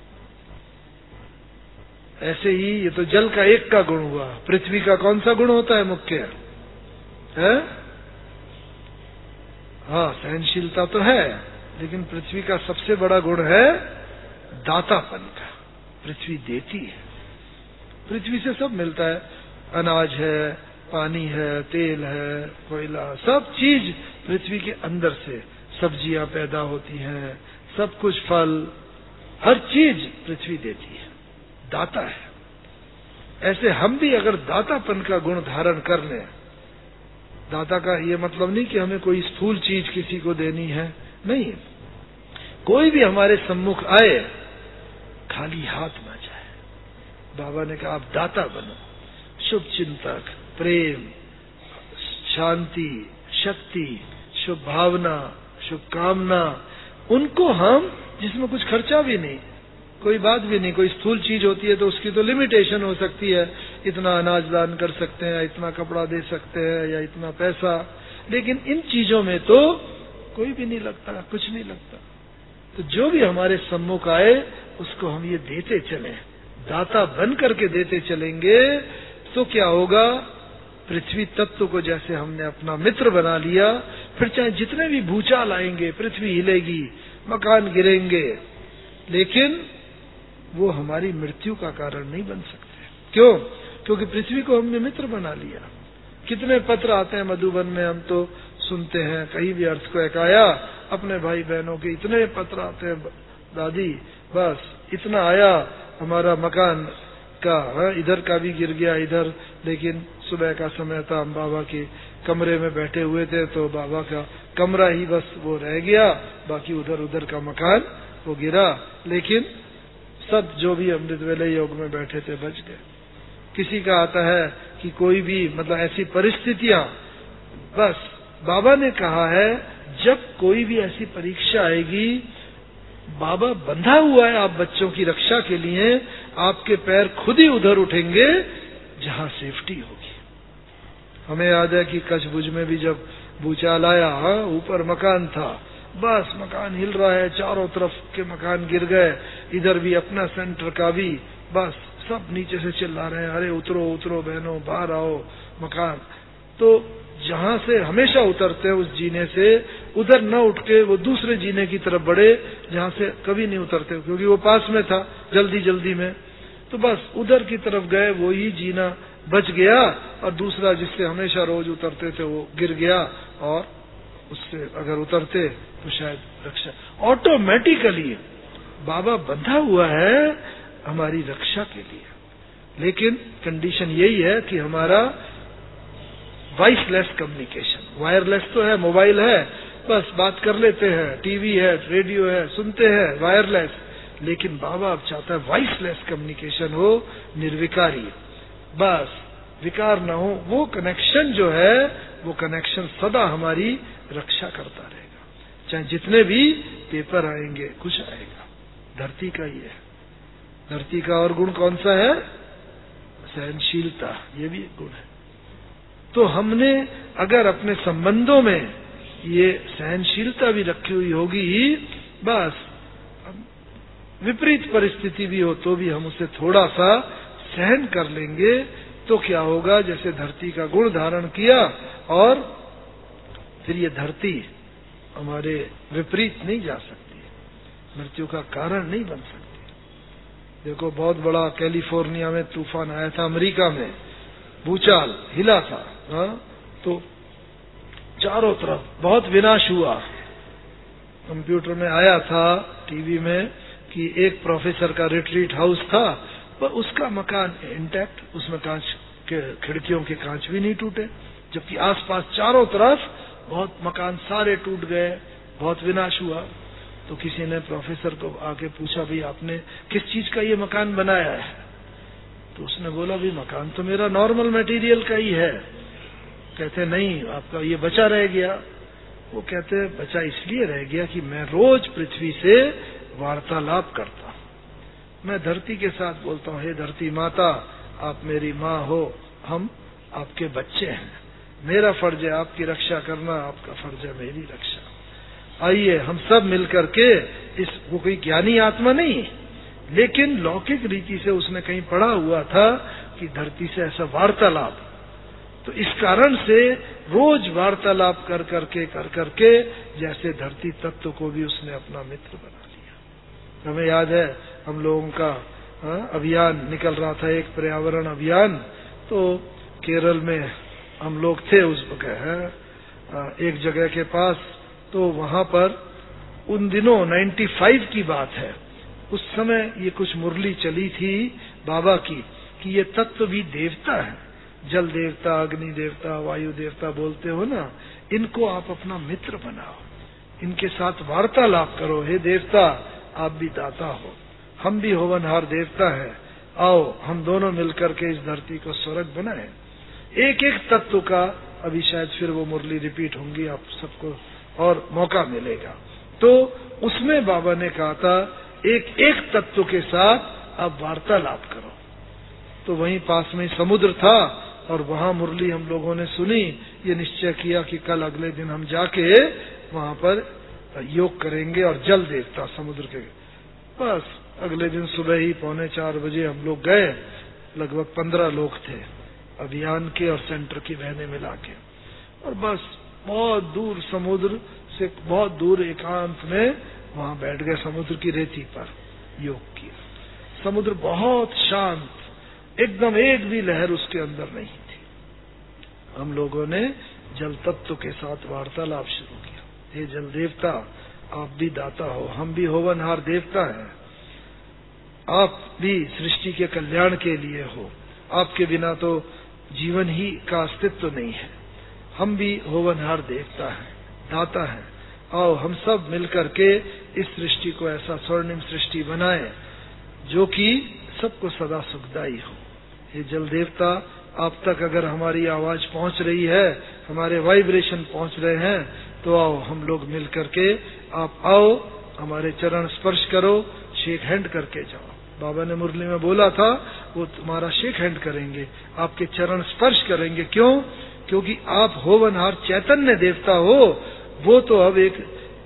ऐसे ही ये तो जल का एक का गुण हुआ। पृथ्वी का कौन सा गुण होता है मुख्य? है? हाँ, सहनशीलता तो है, लेकिन पृथ्वी का सबसे बड़ा गुण है दातापन का। पृथ्वी देती है, पृथ्वी से सब मिलता है। अनाज है, पानी है, तेल है, कोयला, सब चीज पृथ्वी के अंदर से, सब्जियां पैदा होती हैं, सब कुछ, फल, हर चीज पृथ्वी देती है, दाता है। ऐसे हम भी अगर दातापन का गुण धारण कर लें, दाता का ये मतलब नहीं कि हमें कोई स्थूल चीज किसी को देनी है, नहीं। कोई भी हमारे सम्मुख आए, खाली हाथ न जाए। बाबा ने कहा आप दाता बनो, शुभ चिंतक, प्रेम, शांति, शक्ति, शुभ भावना, शुभ कामना, उनको हम, जिसमें कुछ खर्चा भी नहीं, कोई बात भी नहीं। कोई स्थूल चीज होती है तो उसकी तो लिमिटेशन हो सकती है, इतना अनाज दान कर सकते हैं, इतना कपड़ा दे सकते हैं, या इतना पैसा, लेकिन इन चीजों में तो कोई भी नहीं लगता, कुछ नहीं लगता। तो जो भी हमारे सम्मुख आए उसको हम ये देते चले, दाता बन करके देते चलेंगे, तो क्या होगा? पृथ्वी तत्व को जैसे हमने अपना मित्र बना लिया, फिर चाहे जितने भी भूचाल आएंगे, पृथ्वी हिलेगी, मकान गिरेंगे, लेकिन वो हमारी मृत्यु का कारण नहीं बन सकते। क्यों? क्योंकि पृथ्वी को हमने मित्र बना लिया। कितने पत्र आते हैं मधुबन में, हम तो सुनते हैं, कहीं भी अर्थ को एक आया, अपने भाई बहनों के इतने पत्र आते हैं, दादी बस इतना आया, हमारा मकान का, इधर का भी गिर गया इधर, लेकिन सुबह का समय था, हम बाबा के कमरे में बैठे हुए थे, तो बाबा का कमरा ही बस वो रह गया, बाकी उधर उधर का मकान वो गिरा, लेकिन सब जो भी अमृत वेले योग में बैठे थे बच गए। किसी का आता है कि कोई भी मतलब ऐसी परिस्थितियां, बस बाबा ने कहा है जब कोई भी ऐसी परीक्षा आएगी, बाबा बंधा हुआ है आप बच्चों की रक्षा के लिए, आपके पैर खुद ही उधर उठेंगे जहां सेफ्टी होगी। हमें याद है कि कच्छ भुज में भी जब भूचाल आया, ऊपर मकान था, बस मकान हिल रहा है, चारों तरफ के मकान गिर गए, इधर भी अपना सेंटर का भी, बस सब नीचे से चिल्ला रहे हैं, अरे उतरो उतरो बहनों, बाहर आओ मकान। तो जहां से हमेशा उतरते हैं उस जीने से, उधर न उठ के वो दूसरे जीने की तरफ बढ़े जहां से कभी नहीं उतरते, क्योंकि वो पास में था जल्दी जल्दी में। तो बस उधर की तरफ गए, वो ही जीना बच गया, और दूसरा जिससे हमेशा रोज उतरते थे वो गिर गया, और उससे अगर उतरते तो शायद रक्षा। ऑटोमेटिकली बाबा बंधा हुआ है हमारी रक्षा के लिए, लेकिन कंडीशन यही है कि हमारा वॉइसलेस कम्युनिकेशन, वायरलेस तो है, मोबाइल है, बस बात कर लेते हैं, टीवी है, रेडियो है, सुनते हैं, वायरलेस। लेकिन बाबा अब चाहता है वॉइसलेस कम्युनिकेशन हो, निर्विकारी, बस विकार न हो। वो कनेक्शन जो है, वो कनेक्शन सदा हमारी रक्षा करता रहेगा, चाहे जितने भी पेपर आएंगे, कुछ आएगा। धरती का ही है। धरती का और गुण कौन सा है? सहनशीलता, ये भी एक गुण है। तो हमने अगर अपने संबंधों में ये सहनशीलता भी रखी हुई होगी, बस विपरीत परिस्थिति भी हो तो भी हम उसे थोड़ा सा सहन कर लेंगे, तो क्या होगा, जैसे धरती का गुण धारण किया, और फिर ये धरती हमारे विपरीत नहीं जा सकती, मृत्यु का कारण नहीं बन सकती। देखो, बहुत बड़ा कैलिफोर्निया में तूफान आया था, अमेरिका में भूचाल हिला था, तो चारों तरफ बहुत विनाश हुआ। कंप्यूटर में आया था, टीवी में, कि एक प्रोफेसर का रिट्रीट हाउस था, पर उसका मकान इंटैक्ट, उसमें कांच के, खिड़कियों के कांच भी नहीं टूटे, जबकि आसपास चारों तरफ बहुत मकान सारे टूट गए, बहुत विनाश हुआ। तो किसी ने प्रोफेसर को आके पूछा, भाई आपने किस चीज का ये मकान बनाया है? तो उसने बोला, भाई मकान तो मेरा नॉर्मल मटेरियल का ही है। कहते नहीं, आपका ये बचा रह गया। वो कहते बचा इसलिए रह गया कि मैं रोज पृथ्वी से वार्तालाप करता हूं, मैं धरती के साथ बोलता हूं, हे धरती माता, आप मेरी माँ हो, हम आपके बच्चे हैं, मेरा फर्ज है आपकी रक्षा करना, आपका फर्ज है मेरी रक्षा। आइए हम सब मिलकर के वो कोई ज्ञानी आत्मा नहीं, लेकिन लौकिक रीति से उसने कहीं पढ़ा हुआ था कि धरती से ऐसा वार्तालाप, तो इस कारण से रोज वार्तालाप कर करके जैसे धरती तत्व को भी उसने अपना मित्र बना लिया। हमें याद है हम लोगों का अभियान निकल रहा था, एक पर्यावरण अभियान, तो केरल में हम लोग थे उस एक जगह के पास। तो वहां पर उन दिनों 95 की बात है, उस समय ये कुछ मुरली चली थी बाबा की कि ये तत्व भी देवता है, जल देवता, अग्नि देवता, वायु देवता बोलते हो ना, इनको आप अपना मित्र बनाओ, इनके साथ वार्तालाप करो। हे देवता, आप भी दाता हो, हम भी होवनहार देवता है, आओ हम दोनों मिलकर के इस धरती को स्वर्ग बनाएं। एक एक तत्व का, अभी शायद फिर वो मुरली रिपीट होंगी, आप सबको और मौका मिलेगा। तो उसमें बाबा ने कहा था, एक एक तत्व के साथ आप वार्तालाप करो। तो वहीं पास में समुद्र था, और वहां मुरली हम लोगों ने सुनी, ये निश्चय किया कि कल अगले दिन हम जाके वहां पर योग करेंगे और जल देवता समुद्र के। बस अगले दिन सुबह ही 3:45 बजे हम लोग गए, लगभग 15 लोग थे अभियान के और सेंटर की बहनें मिला के, और बस बहुत दूर समुद्र से बहुत दूर एकांत में वहां बैठ गए, समुद्र की रेती पर योग किया। समुद्र बहुत शांत, एकदम एक भी लहर उसके अंदर नहीं थी। हम लोगों ने जल तत्व के साथ वार्तालाप शुरू किया। हे जल देवता, आप भी दाता हो, हम भी होवनहार देवता हैं, आप भी सृष्टि के कल्याण के लिए हो, आपके बिना तो जीवन ही का अस्तित्व नहीं है, हम भी होवनहार देवता हैं, दाता हैं। आओ हम सब मिलकर के इस सृष्टि को ऐसा स्वर्णिम सृष्टि बनाएं जो कि सबको सदा सुखदायी हो। ये जल देवता, आप तक अगर हमारी आवाज पहुंच रही है, हमारे वाइब्रेशन पहुंच रहे हैं, तो आओ हम लोग मिल करके, आप आओ हमारे चरण स्पर्श करो, शेक हैंड करके जाओ। बाबा ने मुरली में बोला था वो तुम्हारा शेक हैंड करेंगे, आपके चरण स्पर्श करेंगे। क्यों? क्योंकि आप होवनहार चैतन्य देवता हो, वो तो अब एक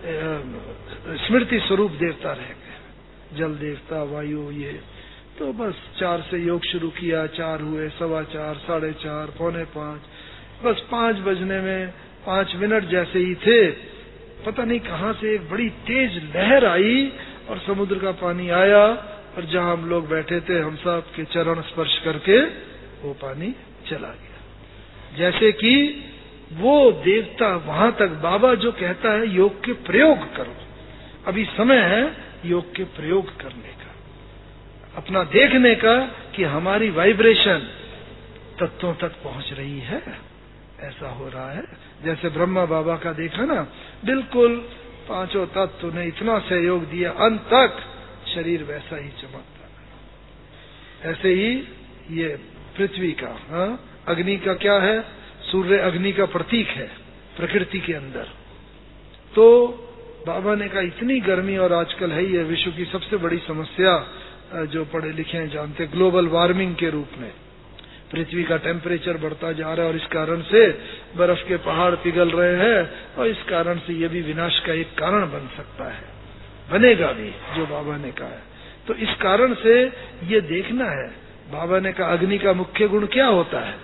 स्मृति स्वरूप देवता रह गए। जल देवता, वायु, ये तो बस 4 से योग शुरू किया, 4 हुए, 4:15, 4:30, 4:45, बस 5 बजने में 5 मिनट जैसे ही थे, पता नहीं कहां से एक बड़ी तेज लहर आई और समुद्र का पानी आया, और जहां हम लोग बैठे थे हम सब के चरण स्पर्श करके वो पानी चला गया। जैसे कि वो देवता वहां तक, बाबा जो कहता है योग के प्रयोग करो, अभी समय है योग के प्रयोग करने का, अपना देखने का कि हमारी वाइब्रेशन तत्वों तक पहुंच रही है। ऐसा हो रहा है जैसे ब्रह्मा बाबा का देखा ना, बिल्कुल 5 तत्व ने इतना सहयोग दिया, अंत तक शरीर वैसा ही चमकता है। ऐसे ही ये पृथ्वी का, अग्नि का क्या है? सूर्य अग्नि का प्रतीक है प्रकृति के अंदर। तो बाबा ने कहा इतनी गर्मी, और आजकल है ये विश्व की सबसे बड़ी समस्या, जो पढ़े लिखे हैं जानते, ग्लोबल वार्मिंग के रूप में पृथ्वी का टेम्परेचर बढ़ता जा रहा है, और इस कारण से बर्फ के पहाड़ पिघल रहे हैं, और इस कारण से ये भी विनाश का एक कारण बन सकता है, बनेगा भी, जो बाबा ने कहा है। तो इस कारण से ये देखना है। बाबा ने कहा अग्नि का मुख्य गुण क्या होता है?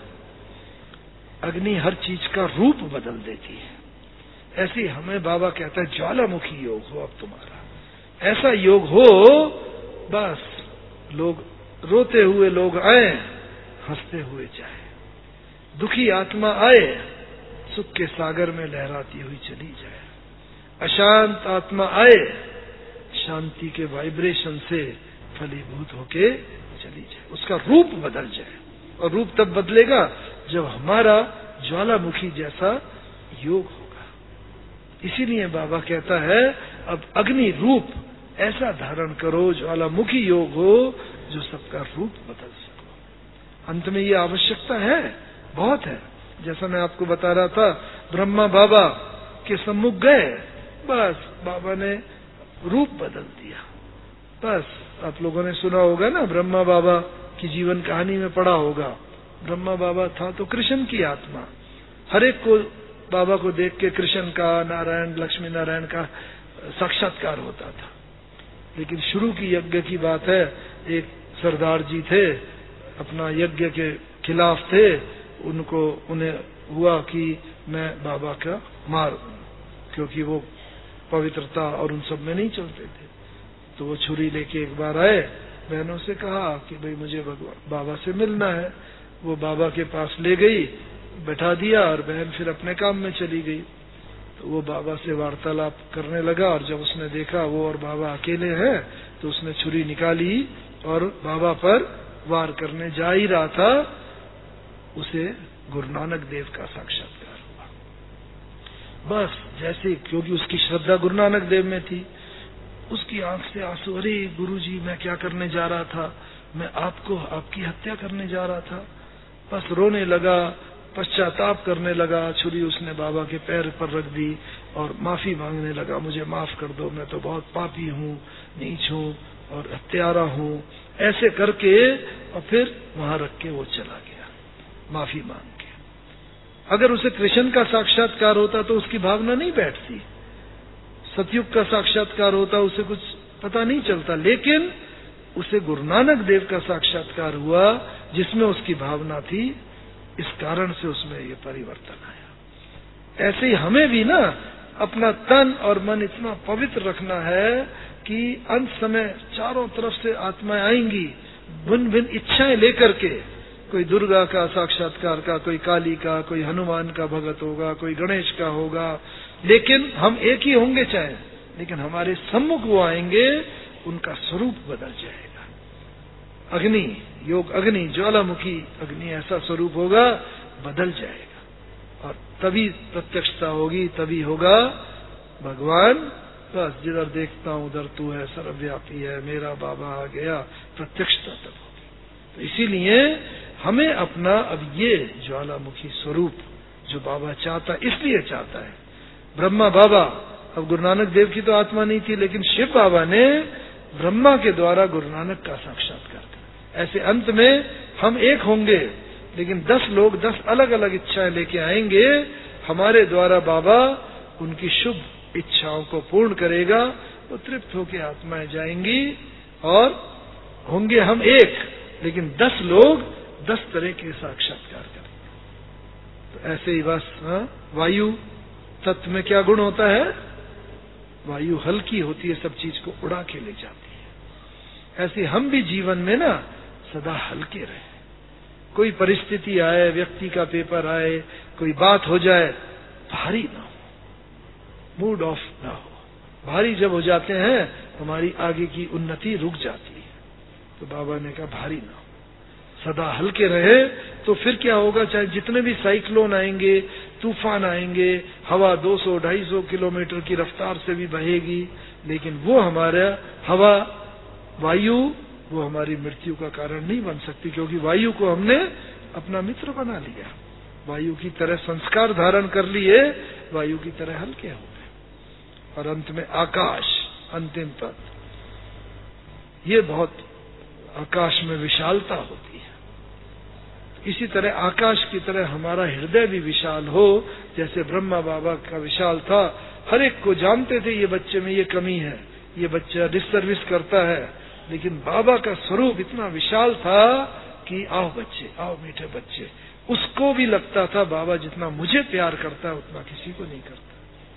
अग्नि हर चीज का रूप बदल देती है। ऐसे ही हमें बाबा कहता है ज्वालामुखी योग हो अब तुम्हारा, ऐसा योग हो बस लोग रोते हुए लोग आए, हंसते हुए जाए, दुखी आत्मा आए, सुख के सागर में लहराती हुई चली जाए, अशांत आत्मा आए, शांति के वाइब्रेशन से फलीभूत होके चली जाए, उसका रूप बदल जाए। और रूप तब बदलेगा जब हमारा ज्वालामुखी जैसा योग होगा। इसीलिए बाबा कहता है अब अग्नि रूप ऐसा धारण करो, ज्वालामुखी योग हो जो सबका रूप बदल सको। अंत में ये आवश्यकता है, बहुत है। जैसा मैं आपको बता रहा था, ब्रह्मा बाबा के सम्मुख गए, बस बाबा ने रूप बदल दिया। बस आप लोगों ने सुना होगा ना, ब्रह्मा बाबा की जीवन कहानी में पढ़ा होगा। ब्रह्मा बाबा था तो कृष्ण की आत्मा, हर एक को बाबा को देख के कृष्ण का, नारायण, लक्ष्मी नारायण का साक्षात्कार होता था। लेकिन शुरू की यज्ञ की बात है, एक सरदार जी थे, अपना यज्ञ के खिलाफ थे, उन्हें हुआ कि मैं बाबा का मारूं, क्योंकि वो पवित्रता और उन सब में नहीं चलते थे। तो वो छुरी लेके एक बार आए, बहनों से कहा कि भाई मुझे बाबा से मिलना है। वो बाबा के पास ले गई, बैठा दिया, और बहन फिर अपने काम में चली गई। तो वो बाबा से वार्तालाप करने लगा, और जब उसने देखा वो और बाबा अकेले हैं, तो उसने छुरी निकाली और बाबा पर वार करने जा ही रहा था। उसे गुरु नानक देव का साक्षात्कार हुआ। बस जैसे, क्योंकि उसकी श्रद्धा गुरु नानक देव में थी, उसकी आंख से आंसू, अरे गुरुजी मैं क्या करने जा रहा था, मैं आपकी हत्या करने जा रहा था। बस रोने लगा, पश्चाताप करने लगा, छुरी उसने बाबा के पैर पर रख दी और माफी मांगने लगा, मुझे माफ कर दो, मैं तो बहुत पापी हूँ, नीच हूँ और हत्यारा हूँ, ऐसे करके, और फिर वहां रख के वो चला गया माफी मांग के। अगर उसे कृष्ण का साक्षात्कार होता तो उसकी भावना नहीं बैठती, सतयुग का साक्षात्कार होता उसे कुछ पता नहीं चलता, लेकिन उसे गुरु नानक देव का साक्षात्कार हुआ जिसमें उसकी भावना थी, इस कारण से उसमें ये परिवर्तन आया। ऐसे ही हमें भी ना अपना तन और मन इतना पवित्र रखना है कि अंत समय चारों तरफ से आत्माएं आएंगी भिन्न भिन्न इच्छाएं लेकर के, कोई दुर्गा का साक्षात्कार का, कोई काली का, कोई हनुमान का भगत होगा, कोई गणेश का होगा, लेकिन हम एक ही होंगे चाहे, लेकिन हमारे सम्मुख वो आएंगे, उनका स्वरूप बदल जाएगा। अग्नि योग, अग्नि ज्वालामुखी अग्नि ऐसा स्वरूप होगा, बदल जाएगा, और तभी प्रत्यक्षता होगी, तभी होगा भगवान। बस जिधर देखता हूं उधर तू है, सर्वव्यापी है, मेरा बाबा आ गया, प्रत्यक्षता तब होगी। तो इसीलिए हमें अपना अब ये ज्वालामुखी स्वरूप जो बाबा चाहता, इसलिए चाहता है ब्रह्मा बाबा, अब गुरु नानक देव की तो आत्मा नहीं थी, लेकिन शिव बाबा ने ब्रह्मा के द्वारा गुरु नानक का साक्षात्कार किया। ऐसे अंत में हम एक होंगे, लेकिन 10 लोग 10 अलग अलग इच्छाएं लेके आएंगे। हमारे द्वारा बाबा उनकी शुभ इच्छाओं को पूर्ण करेगा, वो तृप्त होकर आत्माएं जाएंगी और होंगे हम एक, लेकिन 10 लोग 10 तरह के साक्षात्कार करेंगे। तो ऐसे ही बस वायु तत्व में क्या गुण होता है? वायु हल्की होती है, सब चीज को उड़ा के ले जाती है। ऐसे हम भी जीवन में ना सदा हल्के रहे। कोई परिस्थिति आए, व्यक्ति का पेपर आए, कोई बात हो जाए, भारी ना हो, मूड ऑफ ना हो। भारी जब हो जाते हैं हमारी आगे की उन्नति रुक जाती है। तो बाबा ने कहा भारी ना हो, सदा हल्के रहे। तो फिर क्या होगा? चाहे जितने भी साइक्लोन आएंगे, तूफान आएंगे, हवा 200-250 किलोमीटर की रफ्तार से भी बहेगी, लेकिन वो हमारा हवा, वायु, वो हमारी मृत्यु का कारण नहीं बन सकती, क्योंकि वायु को हमने अपना मित्र बना लिया। वायु की तरह संस्कार धारण कर लिए, वायु की तरह हल्के हो गए। और अंत में आकाश, अंतिम पद, ये बहुत आकाश में विशालता होती है। इसी तरह आकाश की तरह हमारा हृदय भी विशाल हो, जैसे ब्रह्मा बाबा का विशाल था। हर एक को जानते थे ये बच्चे में ये कमी है, ये बच्चा डिससर्विस करता है, लेकिन बाबा का स्वरूप इतना विशाल था कि आओ बच्चे, आओ मीठे बच्चे। उसको भी लगता था बाबा जितना मुझे प्यार करता है उतना किसी को नहीं करता।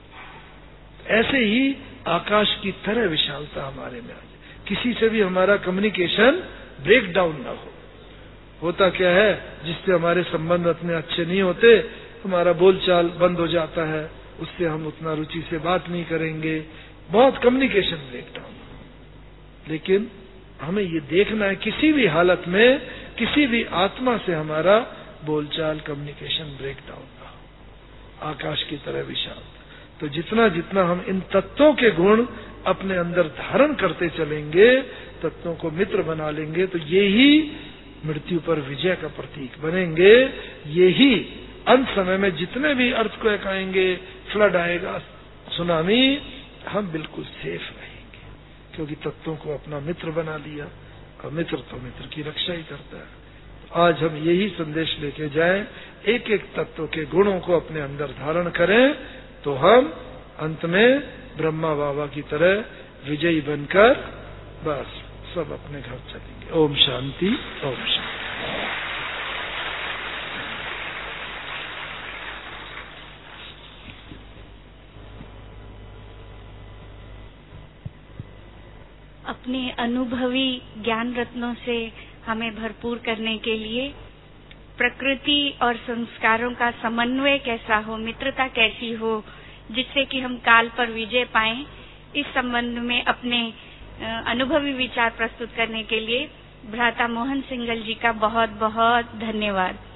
ऐसे ही आकाश की तरह विशालता हमारे में आ जाए, किसी से भी हमारा कम्युनिकेशन ब्रेक डाउन ना हो। होता क्या है, जिससे हमारे संबंध इतने अच्छे नहीं होते, हमारा बोलचाल बंद हो जाता है, उससे हम उतना रुचि से बात नहीं करेंगे, बहुत कम्युनिकेशन ब्रेक डाउन। लेकिन हमें ये देखना है किसी भी हालत में किसी भी आत्मा से हमारा बोलचाल, कम्युनिकेशन ब्रेक डाउन ना हो। आकाश की तरह विशाल। तो जितना जितना हम इन तत्वों के गुण अपने अंदर धारण करते चलेंगे, तत्वों को मित्र बना लेंगे, तो ये ही मृत्यु पर विजय का प्रतीक बनेंगे। ये ही अंत समय में जितने भी अर्थक्वेक आएंगे, फ्लड आएगा, सुनामी, हम बिल्कुल सेफ रहेंगे, क्योंकि तत्वों को अपना मित्र बना लिया। और मित्र तो मित्र की रक्षा ही करता है। आज हम यही संदेश लेके जाएं, एक एक तत्व के गुणों को अपने अंदर धारण करें, तो हम अंत में ब्रह्मा बाबा की तरह विजयी बनकर बस सब अपने घर चलेंगे। ओम शांति, ओम शांति। अपने अनुभवी ज्ञान रत्नों से हमें भरपूर करने के लिए प्रकृति और संस्कारों का समन्वय कैसा हो, मित्रता कैसी हो, जिससे कि हम काल पर विजय पाएं, इस संबंध में अपने अनुभवी विचार प्रस्तुत करने के लिए भ्राता मोहन सिंगल जी का बहुत बहुत धन्यवाद।